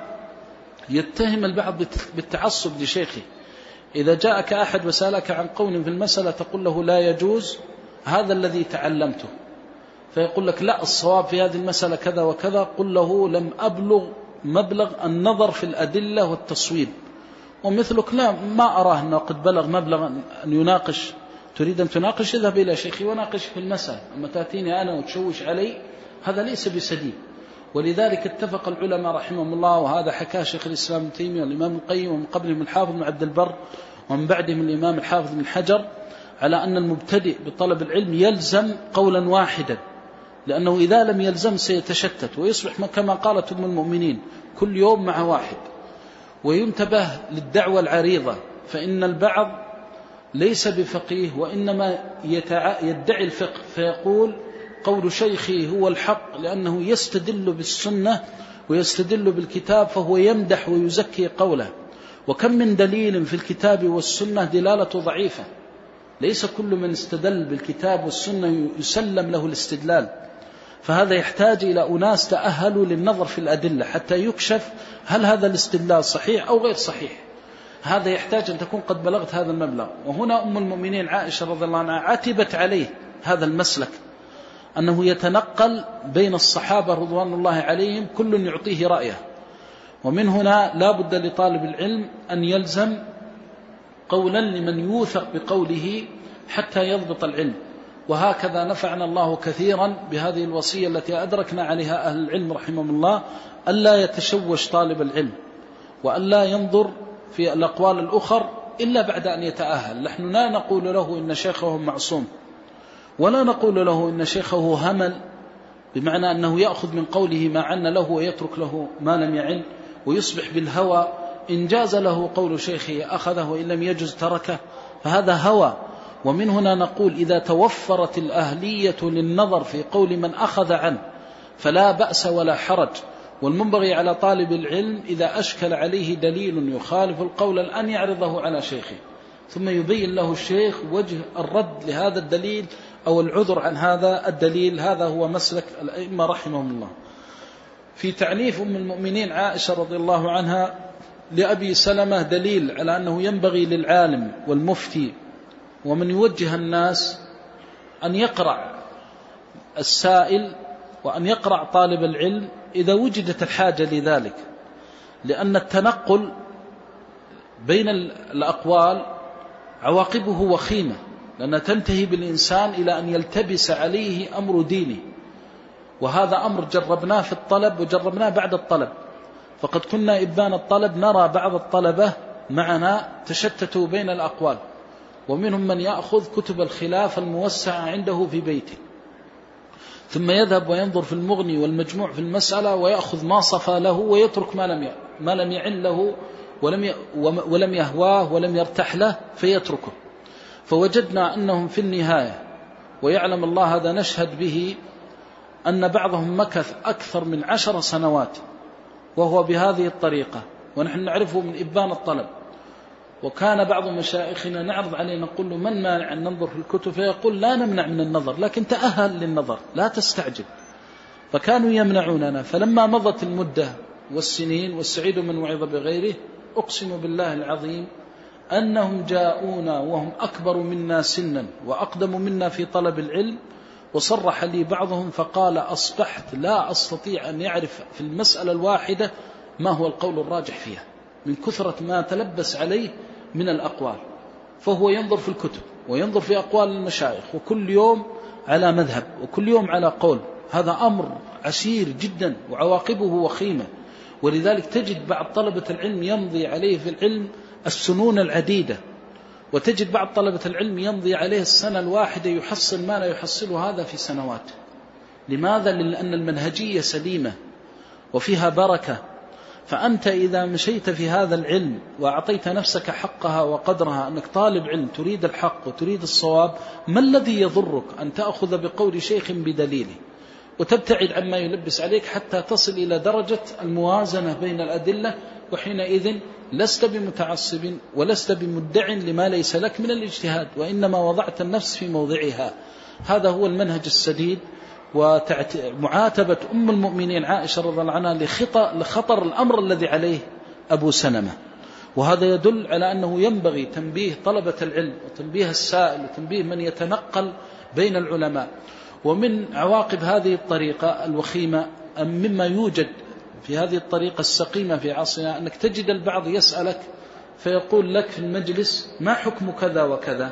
يتهم البعض بالتعصب لشيخه، إذا جاءك أحد وسألك عن قول في المسألة تقول له لا يجوز هذا الذي تعلمته، فيقول لك لا الصواب في هذه المسألة كذا وكذا، قل له لم أبلغ مبلغ النظر في الأدلة والتصويب. ومثلك لا، ما أراه أنه قد بلغ مبلغ أن يناقش، تريد أن تناقش اذهب إلى شيخي وناقش في المسألة، أما تأتيني أنا وتشوش علي هذا ليس بسديد. ولذلك اتفق العلماء رحمهم الله، وهذا حكاه شيخ الإسلام ابن تيمية والإمام القيم، ومن قبلهم الحافظ بن عبد البر، ومن بعدهم الإمام الحافظ بن حجر، على أن المبتدئ بطلب العلم يلزم قولا واحدا، لأنه إذا لم يلزم سيتشتت ويصبح كما قالت أم المؤمنين كل يوم مع واحد. وينتبه للدعوة العريضة، فإن البعض ليس بفقيه وإنما يدعي الفقه، فيقول قول شيخي هو الحق لأنه يستدل بالسنة ويستدل بالكتاب، فهو يمدح ويزكي قوله. وكم من دليل في الكتاب والسنة دلالته ضعيفة، ليس كل من استدل بالكتاب والسنة يسلم له الاستدلال، فهذا يحتاج إلى أناس تأهلوا للنظر في الأدلة حتى يكشف هل هذا الاستدلال صحيح أو غير صحيح. هذا يحتاج أن تكون قد بلغت هذا المبلغ. وهنا أم المؤمنين عائشة رضي الله عنها عتبت عليه هذا المسلك، أنه يتنقل بين الصحابة رضوان الله عليهم كل يعطيه رأيه. ومن هنا لا بد لطالب العلم أن يلزم قولا لمن يوثق بقوله حتى يضبط العلم. وهكذا نفعنا الله كثيرا بهذه الوصية التي أدركنا عليها أهل العلم رحمهم الله، ألا يتشوش طالب العلم، وألا ينظر في الأقوال الأخر إلا بعد أن يتأهل. نحن لا نقول له إن شيخه معصوم، ولا نقول له إن شيخه همل، بمعنى أنه يأخذ من قوله ما عن له ويترك له ما لم يعن، ويصبح بالهوى، إن جاز له قول شيخه أخذه وإن لم يجز تركه، فهذا هوى. ومن هنا نقول إذا توفرت الأهلية للنظر في قول من أخذ عنه فلا بأس ولا حرج. والمنبغي على طالب العلم إذا أشكل عليه دليل يخالف القول أن يعرضه على شيخه، ثم يبين له الشيخ وجه الرد لهذا الدليل أو العذر عن هذا الدليل. هذا هو مسلك الأئمة رحمهم الله. في تعنيف أم المؤمنين عائشة رضي الله عنها لأبي سلمة دليل على أنه ينبغي للعالم والمفتي ومن يوجه الناس أن يقرأ السائل وأن يقرأ طالب العلم إذا وجدت الحاجة لذلك، لأن التنقل بين الأقوال عواقبه وخيمة، لأنها تنتهي بالإنسان إلى أن يلتبس عليه أمر دينه، وهذا أمر جربناه في الطلب وجربناه بعد الطلب. فقد كنا إبان الطلب نرى بعض الطلبة معنا تشتتوا بين الأقوال، ومنهم من يأخذ كتب الخلاف الموسعة عنده في بيته، ثم يذهب وينظر في المغني والمجموع في المسألة ويأخذ ما صفى له ويترك ما لم يعن له ولم يهواه ولم يرتاح له فيتركه. فوجدنا أنهم في النهاية، ويعلم الله هذا نشهد به، أن بعضهم مكث أكثر من 10 سنوات وهو بهذه الطريقة، ونحن نعرفه من إبان الطلب. وكان بعض مشايخنا نعرض عليه نقول له من مانع أن ننظر في الكتب، فيقول لا نمنع من النظر لكن تأهل للنظر لا تستعجل. فكانوا يمنعوننا، فلما مضت المدة والسنين والسعيد من وعظ بغيره، أقسم بالله العظيم أنهم جاءونا وهم أكبر منا سنا وأقدم منا في طلب العلم، وصرح لي بعضهم فقال أصبحت لا أستطيع أن يعرف في المسألة الواحدة ما هو القول الراجح فيها من كثرة ما تلبس عليه من الأقوال. فهو ينظر في الكتب وينظر في أقوال المشايخ، وكل يوم على مذهب وكل يوم على قول. هذا أمر عسير جدا وعواقبه وخيمة، ولذلك تجد بعض طلبة العلم يمضي عليه في العلم السنون العديدة، وتجد بعض طلبة العلم يمضي عليه السنة الواحدة يحصل ما لا يحصله هذا في سنوات. لماذا؟ لأن المنهجية سليمة وفيها بركة. فأنت إذا مشيت في هذا العلم وأعطيت نفسك حقها وقدرها، أنك طالب علم تريد الحق وتريد الصواب، ما الذي يضرك أن تأخذ بقول شيخ بدليله وتبتعد عما يلبس عليك حتى تصل إلى درجة الموازنة بين الأدلة، وحينئذ لست بمتعصب ولست بمدع لما ليس لك من الاجتهاد، وإنما وضعت النفس في موضعها. هذا هو المنهج السديد. ومعاتبة أم المؤمنين عائشة رضي الله عنها لخطر الأمر الذي عليه أبو سلمة، وهذا يدل على أنه ينبغي تنبيه طلبة العلم وتنبيه السائل وتنبيه من يتنقل بين العلماء. ومن عواقب هذه الطريقة الوخيمة مما يوجد في هذه الطريقة السقيمة في عصرنا، أنك تجد البعض يسألك فيقول لك في المجلس ما حكم كذا وكذا،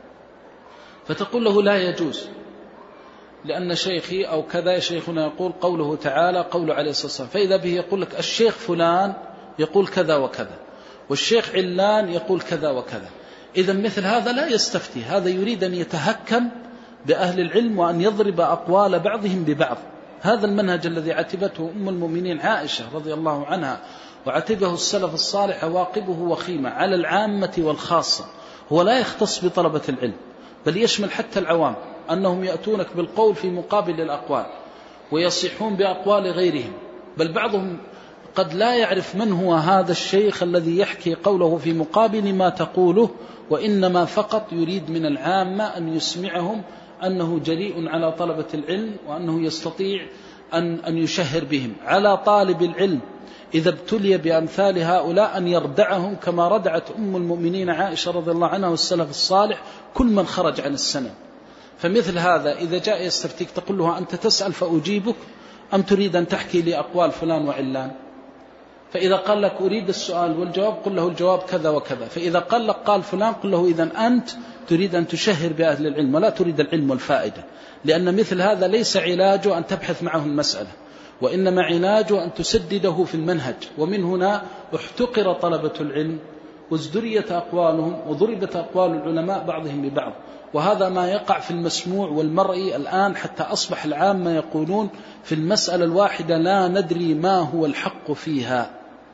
فتقول له لا يجوز لأن شيخي أو كذا شيخنا يقول قوله تعالى قوله عليه الصلاة والسلام، فإذا به يقول لك الشيخ فلان يقول كذا وكذا والشيخ علان يقول كذا وكذا. إذا مثل هذا لا يستفتي، هذا يريد أن يتهكم بأهل العلم وأن يضرب أقوال بعضهم ببعض. هذا المنهج الذي عتبته أم المؤمنين عائشة رضي الله عنها وعتبه السلف الصالح عواقبه وخيمة على العامة والخاصة. هو لا يختص بطلبة العلم بل يشمل حتى العوام، أنهم يأتونك بالقول في مقابل الأقوال ويصيحون بأقوال غيرهم، بل بعضهم قد لا يعرف من هو هذا الشيخ الذي يحكي قوله في مقابل ما تقوله، وإنما فقط يريد من العامة أن يسمعهم أنه جريء على طلبة العلم وأنه يستطيع أن يشهر بهم. على طالب العلم إذا ابتلي بأمثال هؤلاء أن يردعهم كما ردعت أم المؤمنين عائشة رضي الله عنها والسلف الصالح كل من خرج عن السنة. فمثل هذا إذا جاء يستفتيك تقول له أنت تسأل فأجيبك أم تريد أن تحكي لي أقوال فلان وعلان؟ فإذا قال لك أريد السؤال والجواب قل له الجواب كذا وكذا. فإذا قال لك قال فلان قل له إذن أنت تريد أن تشهر بأهل العلم ولا تريد العلم والفائدة، لأن مثل هذا ليس علاجه أن تبحث معه المسألة، وإنما علاجه أن تسدده في المنهج. ومن هنا احتقر طلبة العلم وازدريت أقوالهم وضربت أقوال العلماء بعضهم ببعض. وهذا ما يقع في المسموع والمرئي الآن، حتى أصبح العامة يقولون في المسألة الواحدة لا ندري ما هو الحق فيها.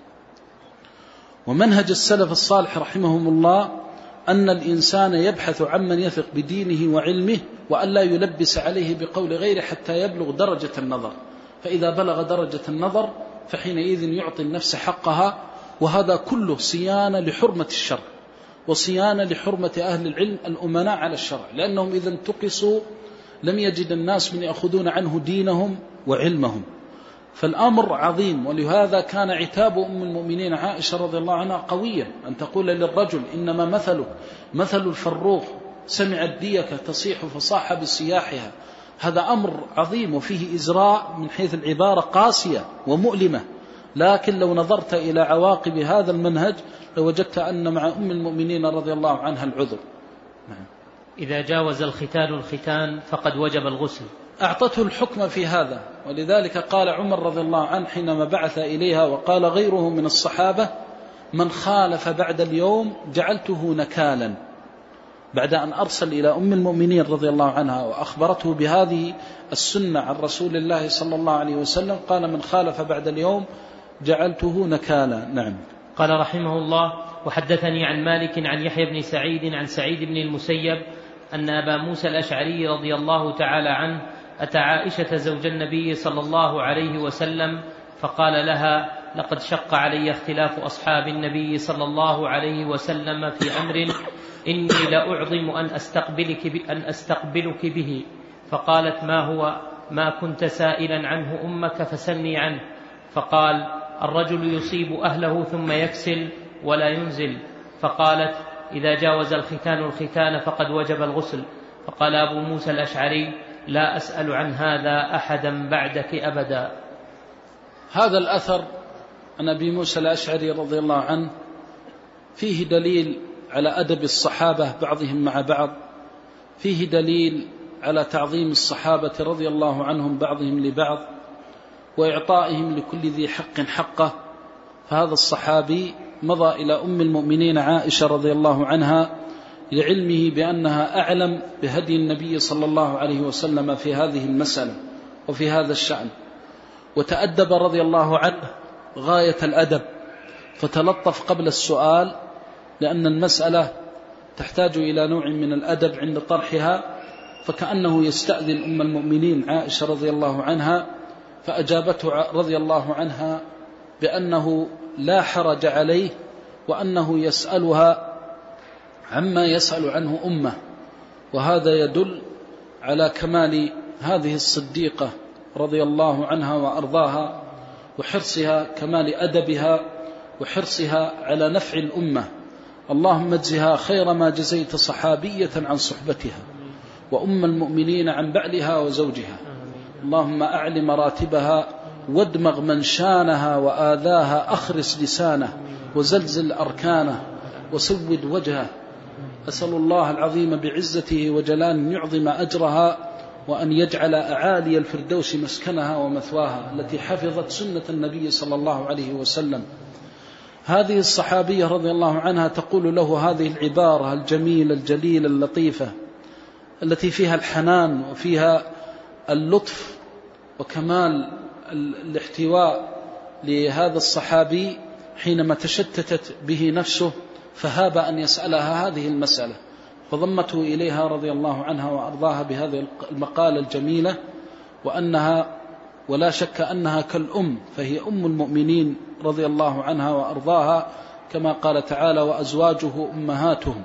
ومنهج السلف الصالح رحمهم الله أن الإنسان يبحث عمن يثق بدينه وعلمه وأن لا يلبس عليه بقول غيره حتى يبلغ درجة النظر، فإذا بلغ درجة النظر فحينئذ يعطي النفس حقها. وهذا كله صيانة لحرمة الشرع وصيانة لحرمة أهل العلم الأمناء على الشرع، لأنهم إذا انتقصوا لم يجد الناس من يأخذون عنه دينهم وعلمهم. فالأمر عظيم. ولهذا كان عتاب أم المؤمنين عائشة رضي الله عنها قويا، أن تقول للرجل إنما مثلك مثل الفروخ سمع الديكة تصيح فصاح بسياحها هذا أمر عظيم وفيه إزراء من حيث العبارة قاسية ومؤلمة، لكن لو نظرت إلى عواقب هذا المنهج لوجدت أن مع أم المؤمنين رضي الله عنها العذر. إذا جاوز الختان الختان فقد وجب الغسل. أعطته الحكم في هذا، ولذلك قال عمر رضي الله عنه حينما بعث إليها وقال غيره من الصحابة: من خالف بعد اليوم جعلته نكالا، بعد أن أرسل إلى أم المؤمنين رضي الله عنها وأخبرته بهذه السنة عن رسول الله صلى الله عليه وسلم، قال: من خالف بعد اليوم جعلته نكالا. نعم. قال رحمه الله: وحدثني عن مالك عن يحيى بن سعيد عن سعيد بن المسيب أن أبا موسى الأشعري رضي الله تعالى عنه أتى عائشة زوج النبي صلى الله عليه وسلم فقال لها: لقد شق علي اختلاف أصحاب النبي صلى الله عليه وسلم في أمر إني لأعظم أن أستقبلك به. فقالت: ما هو؟ ما كنت سائلا عنه أمك فسلني عنه. فقال: الرجل يصيب أهله ثم يكسل ولا ينزل. فقالت: إذا جاوز الختان الختان فقد وجب الغسل. فقال أبو موسى الأشعري: لا أسأل عن هذا أحدا بعدك أبدا. هذا الأثر عن أبي موسى الأشعري رضي الله عنه فيه دليل على أدب الصحابة بعضهم مع بعض، فيه دليل على تعظيم الصحابة رضي الله عنهم بعضهم لبعض وإعطائهم لكل ذي حق حقه. فهذا الصحابي مضى إلى أم المؤمنين عائشة رضي الله عنها لعلمه بأنها أعلم بهدي النبي صلى الله عليه وسلم في هذه المسألة وفي هذا الشأن، وتأدب رضي الله عنه غاية الأدب، فتلطف قبل السؤال لأن المسألة تحتاج إلى نوع من الأدب عند طرحها، فكأنه يستأذن أم المؤمنين عائشة رضي الله عنها، فأجابته رضي الله عنها بأنه لا حرج عليه وأنه يسألها عما يسأل عنه أمه. وهذا يدل على كمال هذه الصديقة رضي الله عنها وأرضاها وحرصها، كمال أدبها وحرصها على نفع الأمة. اللهم اجزها خير ما جزيت صحابية عن صحبتها وأم المؤمنين عن بعلها وزوجها. اللهم أعل مراتبها وادمغ من شانها وآذاها، أخرس لسانه وزلزل أركانه وسود وجهه. أسأل الله العظيم بعزته وجلاله أن يعظم أجرها وأن يجعل أعالي الفردوس مسكنها ومثواها، التي حفظت سنة النبي صلى الله عليه وسلم. هذه الصحابية رضي الله عنها تقول له هذه العبارة الجميلة الجليلة اللطيفة التي فيها الحنان وفيها اللطف وكمال الاحتواء لهذا الصحابي حينما تشتتت به نفسه فهاب أن يسألها هذه المسألة، فضمته إليها رضي الله عنها وأرضاها بهذه المقالة الجميلة، وأنها ولا شك أنها كالأم، فهي أم المؤمنين رضي الله عنها وأرضاها، كما قال تعالى: وأزواجه أمهاتهم.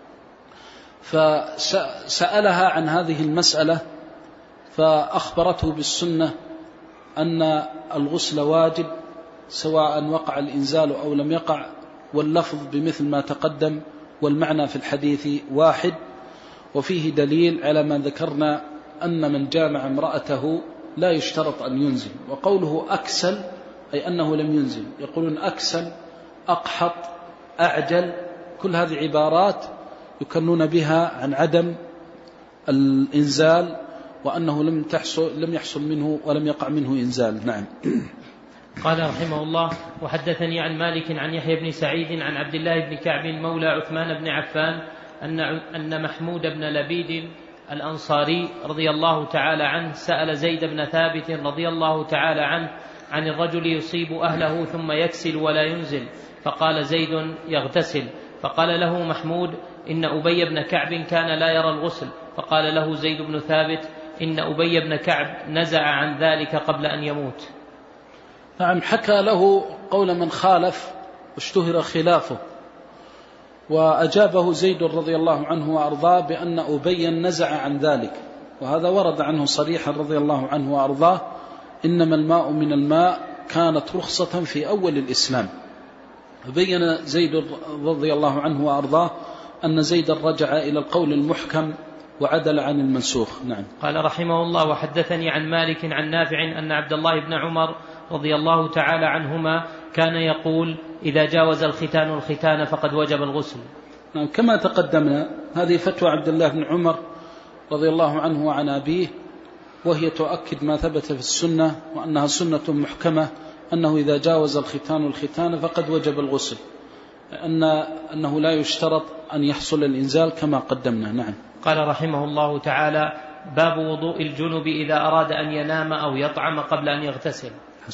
فسألها عن هذه المسألة فأخبرته بالسنة أن الغسل واجب سواء وقع الإنزال أو لم يقع، واللفظ بمثل ما تقدم والمعنى في الحديث واحد. وفيه دليل على ما ذكرنا أن من جامع امرأته لا يشترط أن ينزل. وقوله أكسل أي أنه لم ينزل، يقولون أكسل، أقحط، أعجل، كل هذه عبارات يكنون بها عن عدم الإنزال وأنه لم يحصل منه ولم يقع منه إنزال. نعم. قال رحمه الله: وحدثني عن مالك عن يحيى بن سعيد عن عبد الله بن كعب مولى عثمان بن عفان أن محمود بن لبيد الأنصاري رضي الله تعالى عنه سأل زيد بن ثابت رضي الله تعالى عنه عن الرجل يصيب أهله ثم يكسل ولا ينزل، فقال زيد: يغتسل. فقال له محمود: إن أبي بن كعب كان لا يرى الغسل. فقال له زيد بن ثابت: إن أبي بن كعب نزع عن ذلك قبل أن يموت. نعم. حكى له قول من خالف واشتهر خلافه، وأجابه زيد رضي الله عنه وأرضاه بأن أبي نزع عن ذلك، وهذا ورد عنه صريحا رضي الله عنه وأرضاه: إنما الماء من الماء كانت رخصة في أول الإسلام. فبين زيد رضي الله عنه وأرضاه أن زيد رجع إلى القول المحكم وعدل عن المنسوخ. نعم. قال رحمه الله: وحدثني عن مالك عن نافع أن عبد الله بن عمر رضي الله تعالى عنهما كان يقول: إذا جاوز الختان الختان فقد وجب الغسل. نعم. كما تقدمنا هذه فتوى عبد الله بن عمر رضي الله عنه وعن أبيه، وهي تؤكد ما ثبت في السنة، وأنها سنة محكمة، أنه إذا جاوز الختان الختان فقد وجب الغسل، أنه لا يشترط أن يحصل الإنزال كما قدمنا. نعم. قال رحمه الله تعالى: باب وضوء الجنب إذا أراد أن ينام أو يطعم قبل أن يغتسل.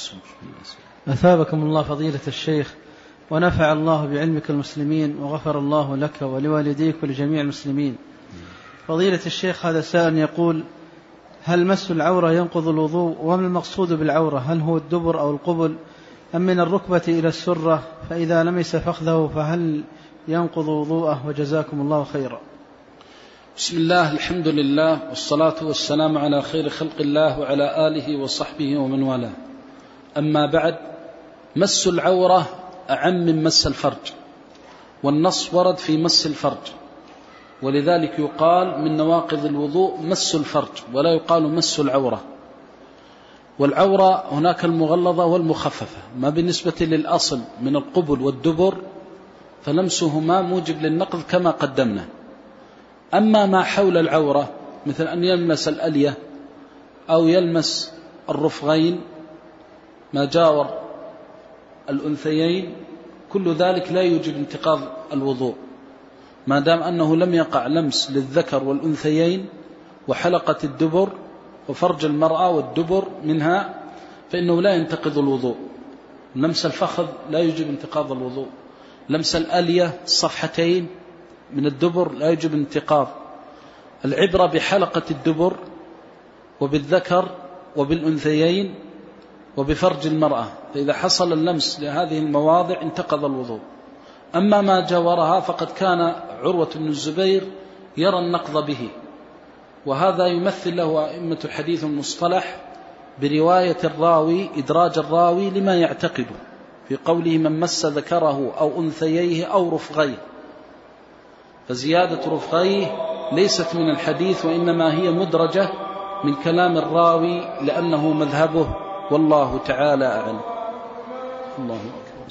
أثابكم الله فضيلة الشيخ، ونفع الله بعلمك المسلمين، وغفر الله لك ولوالديك ولجميع المسلمين. فضيلة الشيخ، هذا سائل يقول: هل مس العورة ينقض الوضوء؟ وما المقصود بالعورة؟ هل هو الدبر أو القبل أم من الركبة إلى السرة؟ فإذا لمس فخذه فهل ينقض وضوءه؟ وجزاكم الله خيرا. بسم الله، الحمد لله، والصلاة والسلام على خير خلق الله وعلى آله وصحبه ومن والاه. أما بعد، مس العورة أعم من مس الفرج، والنص ورد في مس الفرج، ولذلك يقال من نواقض الوضوء مس الفرج، ولا يقال مس العورة. والعورة هناك المغلظة والمخففة. ما بالنسبة للأصل من القبل والدبر فلمسهما موجب للنقض كما قدمنا. أما ما حول العورة مثل أن يلمس الألية أو يلمس الرفغين ما جاور الأنثيين، كل ذلك لا يوجب انتقاض الوضوء ما دام أنه لم يقع لمس للذكر والأنثيين وحلقة الدبر وفرج المرأة والدبر منها، فإنه لا ينتقض الوضوء. لمس الفخذ لا يوجب انتقاض الوضوء، لمس الألية الصفحتين من الدبر لا يوجب انتقاض. العبرة بحلقة الدبر وبالذكر وبالأنثيين وبفرج المرأة، فإذا حصل اللمس لهذه المواضع انتقض الوضوء. أما ما جاورها فقد كان عروة بن الزبير يرى النقض به، وهذا يمثل له أئمة الحديث المصطلح برواية الراوي، إدراج الراوي لما يعتقده في قوله من مس ذكره أو أنثييه أو رفغيه، فزيادة رفغيه ليست من الحديث، وإنما هي مدرجة من كلام الراوي لأنه مذهبه، والله تعالى أعلم. الله أكبر.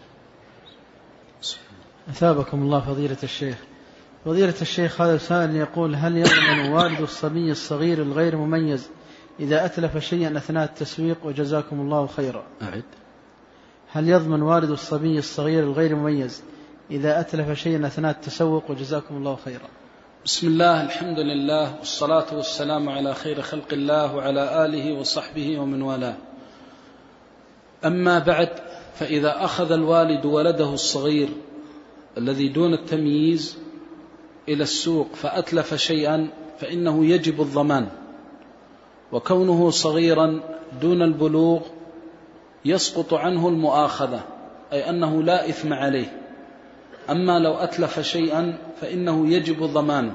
أثابكم الله فضيلة الشيخ. فضيلة الشيخ، هذا سائل يقول: هل يضمن والد الصبي الصغير الغير مميز إذا أتلف شيئا أثناء التسويق؟ وجزاكم الله خيرا. أعد. هل يضمن والد الصبي الصغير الغير مميز إذا أتلف شيئا أثناء التسوق؟ وجزاكم الله خيرا. بسم الله، الحمد لله، والصلاة والسلام على خير خلق الله وعلى آله وصحبه ومن والاه. أما بعد، فإذا أخذ الوالد ولده الصغير الذي دون التمييز إلى السوق فأتلف شيئا فإنه يجب الضمان، وكونه صغيرا دون البلوغ يسقط عنه المؤاخذة، أي أنه لا إثم عليه. أما لو أتلف شيئا فإنه يجب ضمانه.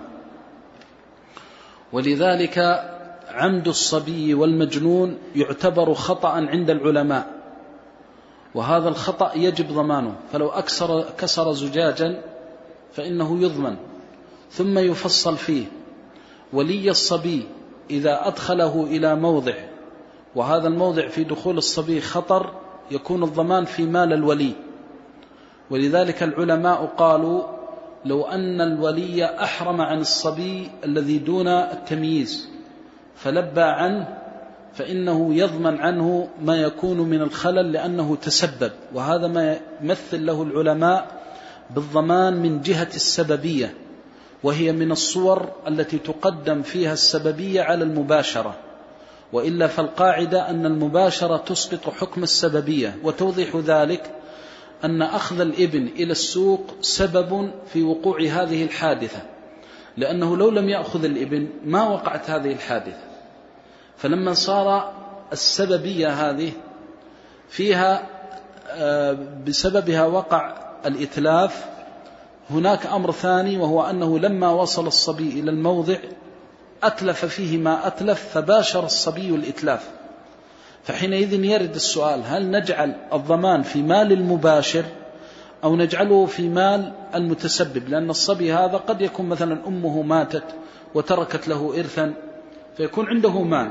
ولذلك عمد الصبي والمجنون يعتبر خطأ عند العلماء، وهذا الخطأ يجب ضمانه. فلو كسر زجاجا فإنه يضمن، ثم يفصل فيه. ولي الصبي إذا أدخله إلى موضع وهذا الموضع في دخول الصبي خطر، يكون الضمان في مال الولي. ولذلك العلماء قالوا: لو أن الولي أحرم عن الصبي الذي دون التمييز فلبى عنه فإنه يضمن عنه ما يكون من الخلل لأنه تسبب، وهذا ما يمثل له العلماء بالضمان من جهة السببية، وهي من الصور التي تقدم فيها السببية على المباشرة، وإلا فالقاعدة أن المباشرة تسقط حكم السببية. وتوضيح ذلك أن أخذ الابن إلى السوق سبب في وقوع هذه الحادثة، لأنه لو لم يأخذ الابن ما وقعت هذه الحادثة. فلما صار السببية هذه فيها بسببها وقع الإتلاف، هناك أمر ثاني، وهو أنه لما وصل الصبي إلى الموضع أتلف فيه ما أتلف، فباشر الصبي الإتلاف. فحينئذ يرد السؤال: هل نجعل الضمان في مال المباشر أو نجعله في مال المتسبب؟ لأن الصبي هذا قد يكون مثلا أمه ماتت وتركت له إرثا فيكون عنده مال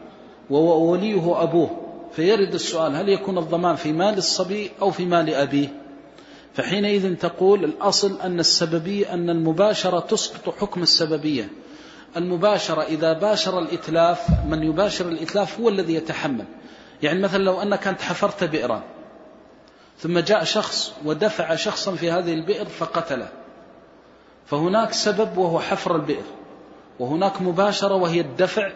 ووليه أبوه، فيرد السؤال هل يكون الضمان في مال الصبي أو في مال أبيه؟ فحينئذ تقول الأصل أن السببية أن المباشرة تسقط حكم السببية. المباشرة إذا باشر الإتلاف، من يباشر الإتلاف هو الذي يتحمل. يعني مثلا لو أنك أنت حفرت بئرا ثم جاء شخص ودفع شخصا في هذه البئر فقتله، فهناك سبب وهو حفر البئر، وهناك مباشرة وهي الدفع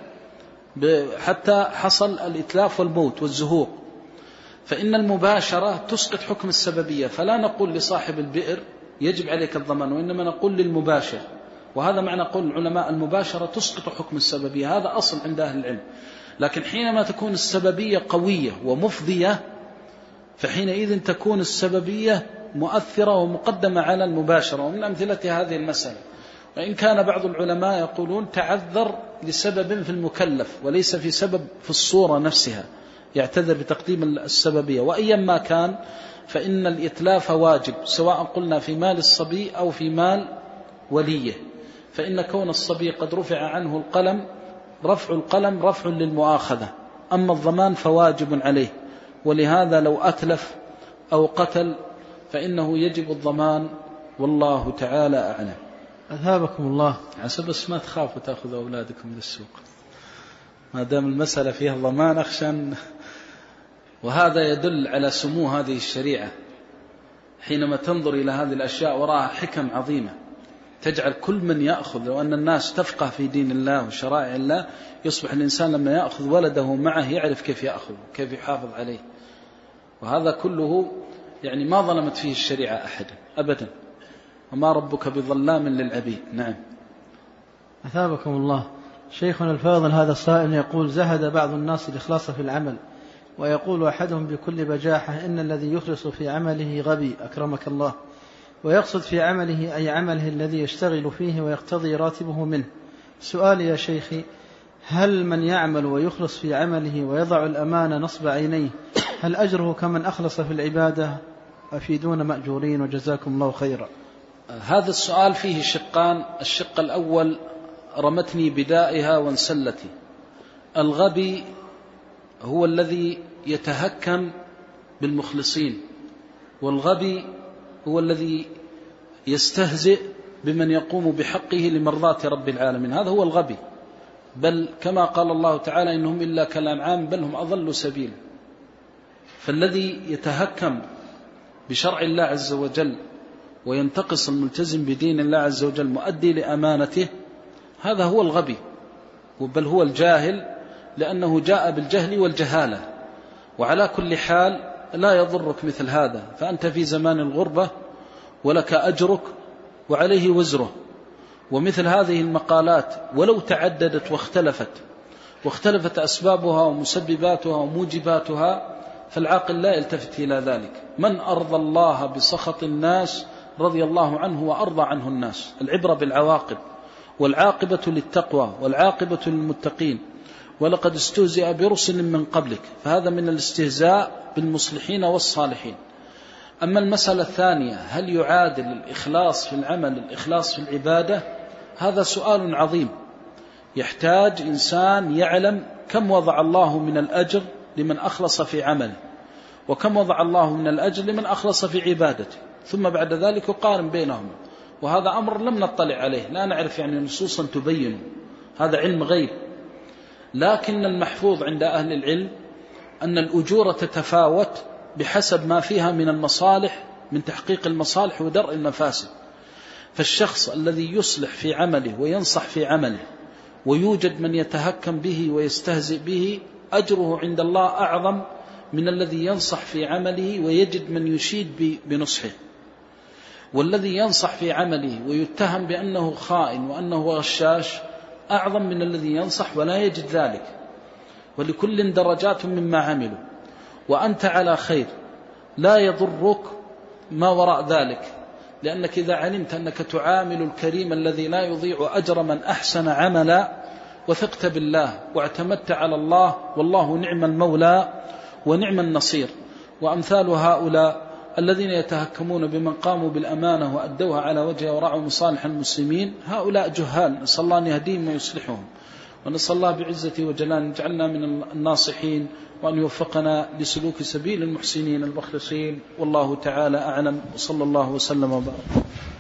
حتى حصل الإتلاف والموت والزهوق. فإن المباشرة تسقط حكم السببية، فلا نقول لصاحب البئر يجب عليك الضمان، وإنما نقول للمباشر. وهذا معنى قول العلماء المباشرة تسقط حكم السببية، هذا أصل عند أهل العلم. لكن حينما تكون السببية قوية ومفضية فحينئذ تكون السببية مؤثرة ومقدمة على المباشرة. ومن أمثلة هذه المسألة، وإن كان بعض العلماء يقولون تعذر لسبب في المكلف وليس في سبب في الصورة نفسها، يعتذر بتقديم السببية. وأيما كان فإن الإتلاف واجب، سواء قلنا في مال الصبي أو في مال وليه. فإن كون الصبي قد رفع عنه القلم، رفع القلم رفع للمؤاخذة، أما الضمان فواجب عليه. ولهذا لو أتلف أو قتل فإنه يجب الضمان، والله تعالى أعلم. أثابكم الله. عسى بس ما تخافوا تأخذ أولادكم للسوق، ما دام المسألة فيها ضمان أخشى. وهذا يدل على سمو هذه الشريعة، حينما تنظر إلى هذه الأشياء وراها حكم عظيمة تجعل كل من يأخذ، لو أن الناس تفقه في دين الله وشرائع الله يصبح الإنسان لما يأخذ ولده معه يعرف كيف يأخذ كيف يحافظ عليه. وهذا كله يعني ما ظلمت فيه الشريعة أحدا أبدا، وما ربك بظلام للعبيد. نعم. أثابكم الله. شيخنا الفاضل، هذا السائل يقول: زهد بعض الناس الإخلاص في العمل، ويقول أحدهم بكل بجاحة إن الذي يخلص في عمله غبي أكرمك الله، ويقصد في عمله أي عمله الذي يشتغل فيه ويقتضي راتبه منه. سؤالي يا شيخي: هل من يعمل ويخلص في عمله ويضع الأمانة نصب عينيه هل أجره كمن أخلص في العبادة؟ أفيدون مأجورين وجزاكم الله خيرا. هذا السؤال فيه شقان. الشق الأول رمتني بدائها وانسلتي. الغبي هو الذي يتهكم بالمخلصين، والغبي هو الذي يستهزئ بمن يقوم بحقه لمرضاة رب العالمين، هذا هو الغبي. بل كما قال الله تعالى: إنهم إلا كالأنعام بل هم أضل سبيلا. فالذي يتهكم بشرع الله عز وجل وينتقص الملتزم بدين الله عز وجل مؤدي لأمانته، هذا هو الغبي، بل هو الجاهل، لأنه جاء بالجهل والجهالة. وعلى كل حال لا يضرك مثل هذا، فأنت في زمان الغربة ولك أجرك وعليه وزره. ومثل هذه المقالات ولو تعددت واختلفت أسبابها ومسبباتها وموجباتها فالعاقل لا يلتفت إلى ذلك. من أرضى الله بسخط الناس رضي الله عنه وأرضى عنه الناس. العبرة بالعواقب، والعاقبة للتقوى والعاقبة للمتقين. ولقد استهزئ برسل من قبلك، فهذا من الاستهزاء بالمصلحين والصالحين. أما المسألة الثانية، هل يعادل الإخلاص في العمل الإخلاص في العبادة؟ هذا سؤال عظيم يحتاج إنسان يعلم كم وضع الله من الأجر لمن أخلص في عمله، وكم وضع الله من الأجر لمن أخلص في عبادته، ثم بعد ذلك يقارن بينهم. وهذا أمر لم نطلع عليه، لا نعرف يعني نصوصا تبين، هذا علم غيب. لكن المحفوظ عند أهل العلم أن الأجور تتفاوت بحسب ما فيها من المصالح، من تحقيق المصالح ودرء المفاسد. فالشخص الذي يصلح في عمله وينصح في عمله ويوجد من يتهكم به ويستهزئ به، أجره عند الله أعظم من الذي ينصح في عمله ويجد من يشيد بنصحه. والذي ينصح في عمله ويتهم بأنه خائن وأنه غشاش أعظم من الذي ينصح ولا يجد ذلك. ولكل درجات مما عملوا، وأنت على خير، لا يضرك ما وراء ذلك، لأنك إذا علمت أنك تعامل الكريم الذي لا يضيع أجر من أحسن عملا وثقت بالله واعتمدت على الله، والله نعم المولى ونعم النصير. وأمثال هؤلاء الذين يتهكمون بمن قاموا بالأمانة وأدوها على وجهها ورعوا مصالح المسلمين هؤلاء جهال، نسأل الله أن يهديهم ويصلحهم، ونسأل الله بعزته وجلاله أن يجعلنا من الناصحين وأن يوفقنا لسلوك سبيل المحسنين المخلصين. والله تعالى أعلم، وصلى الله وسلم وبارك.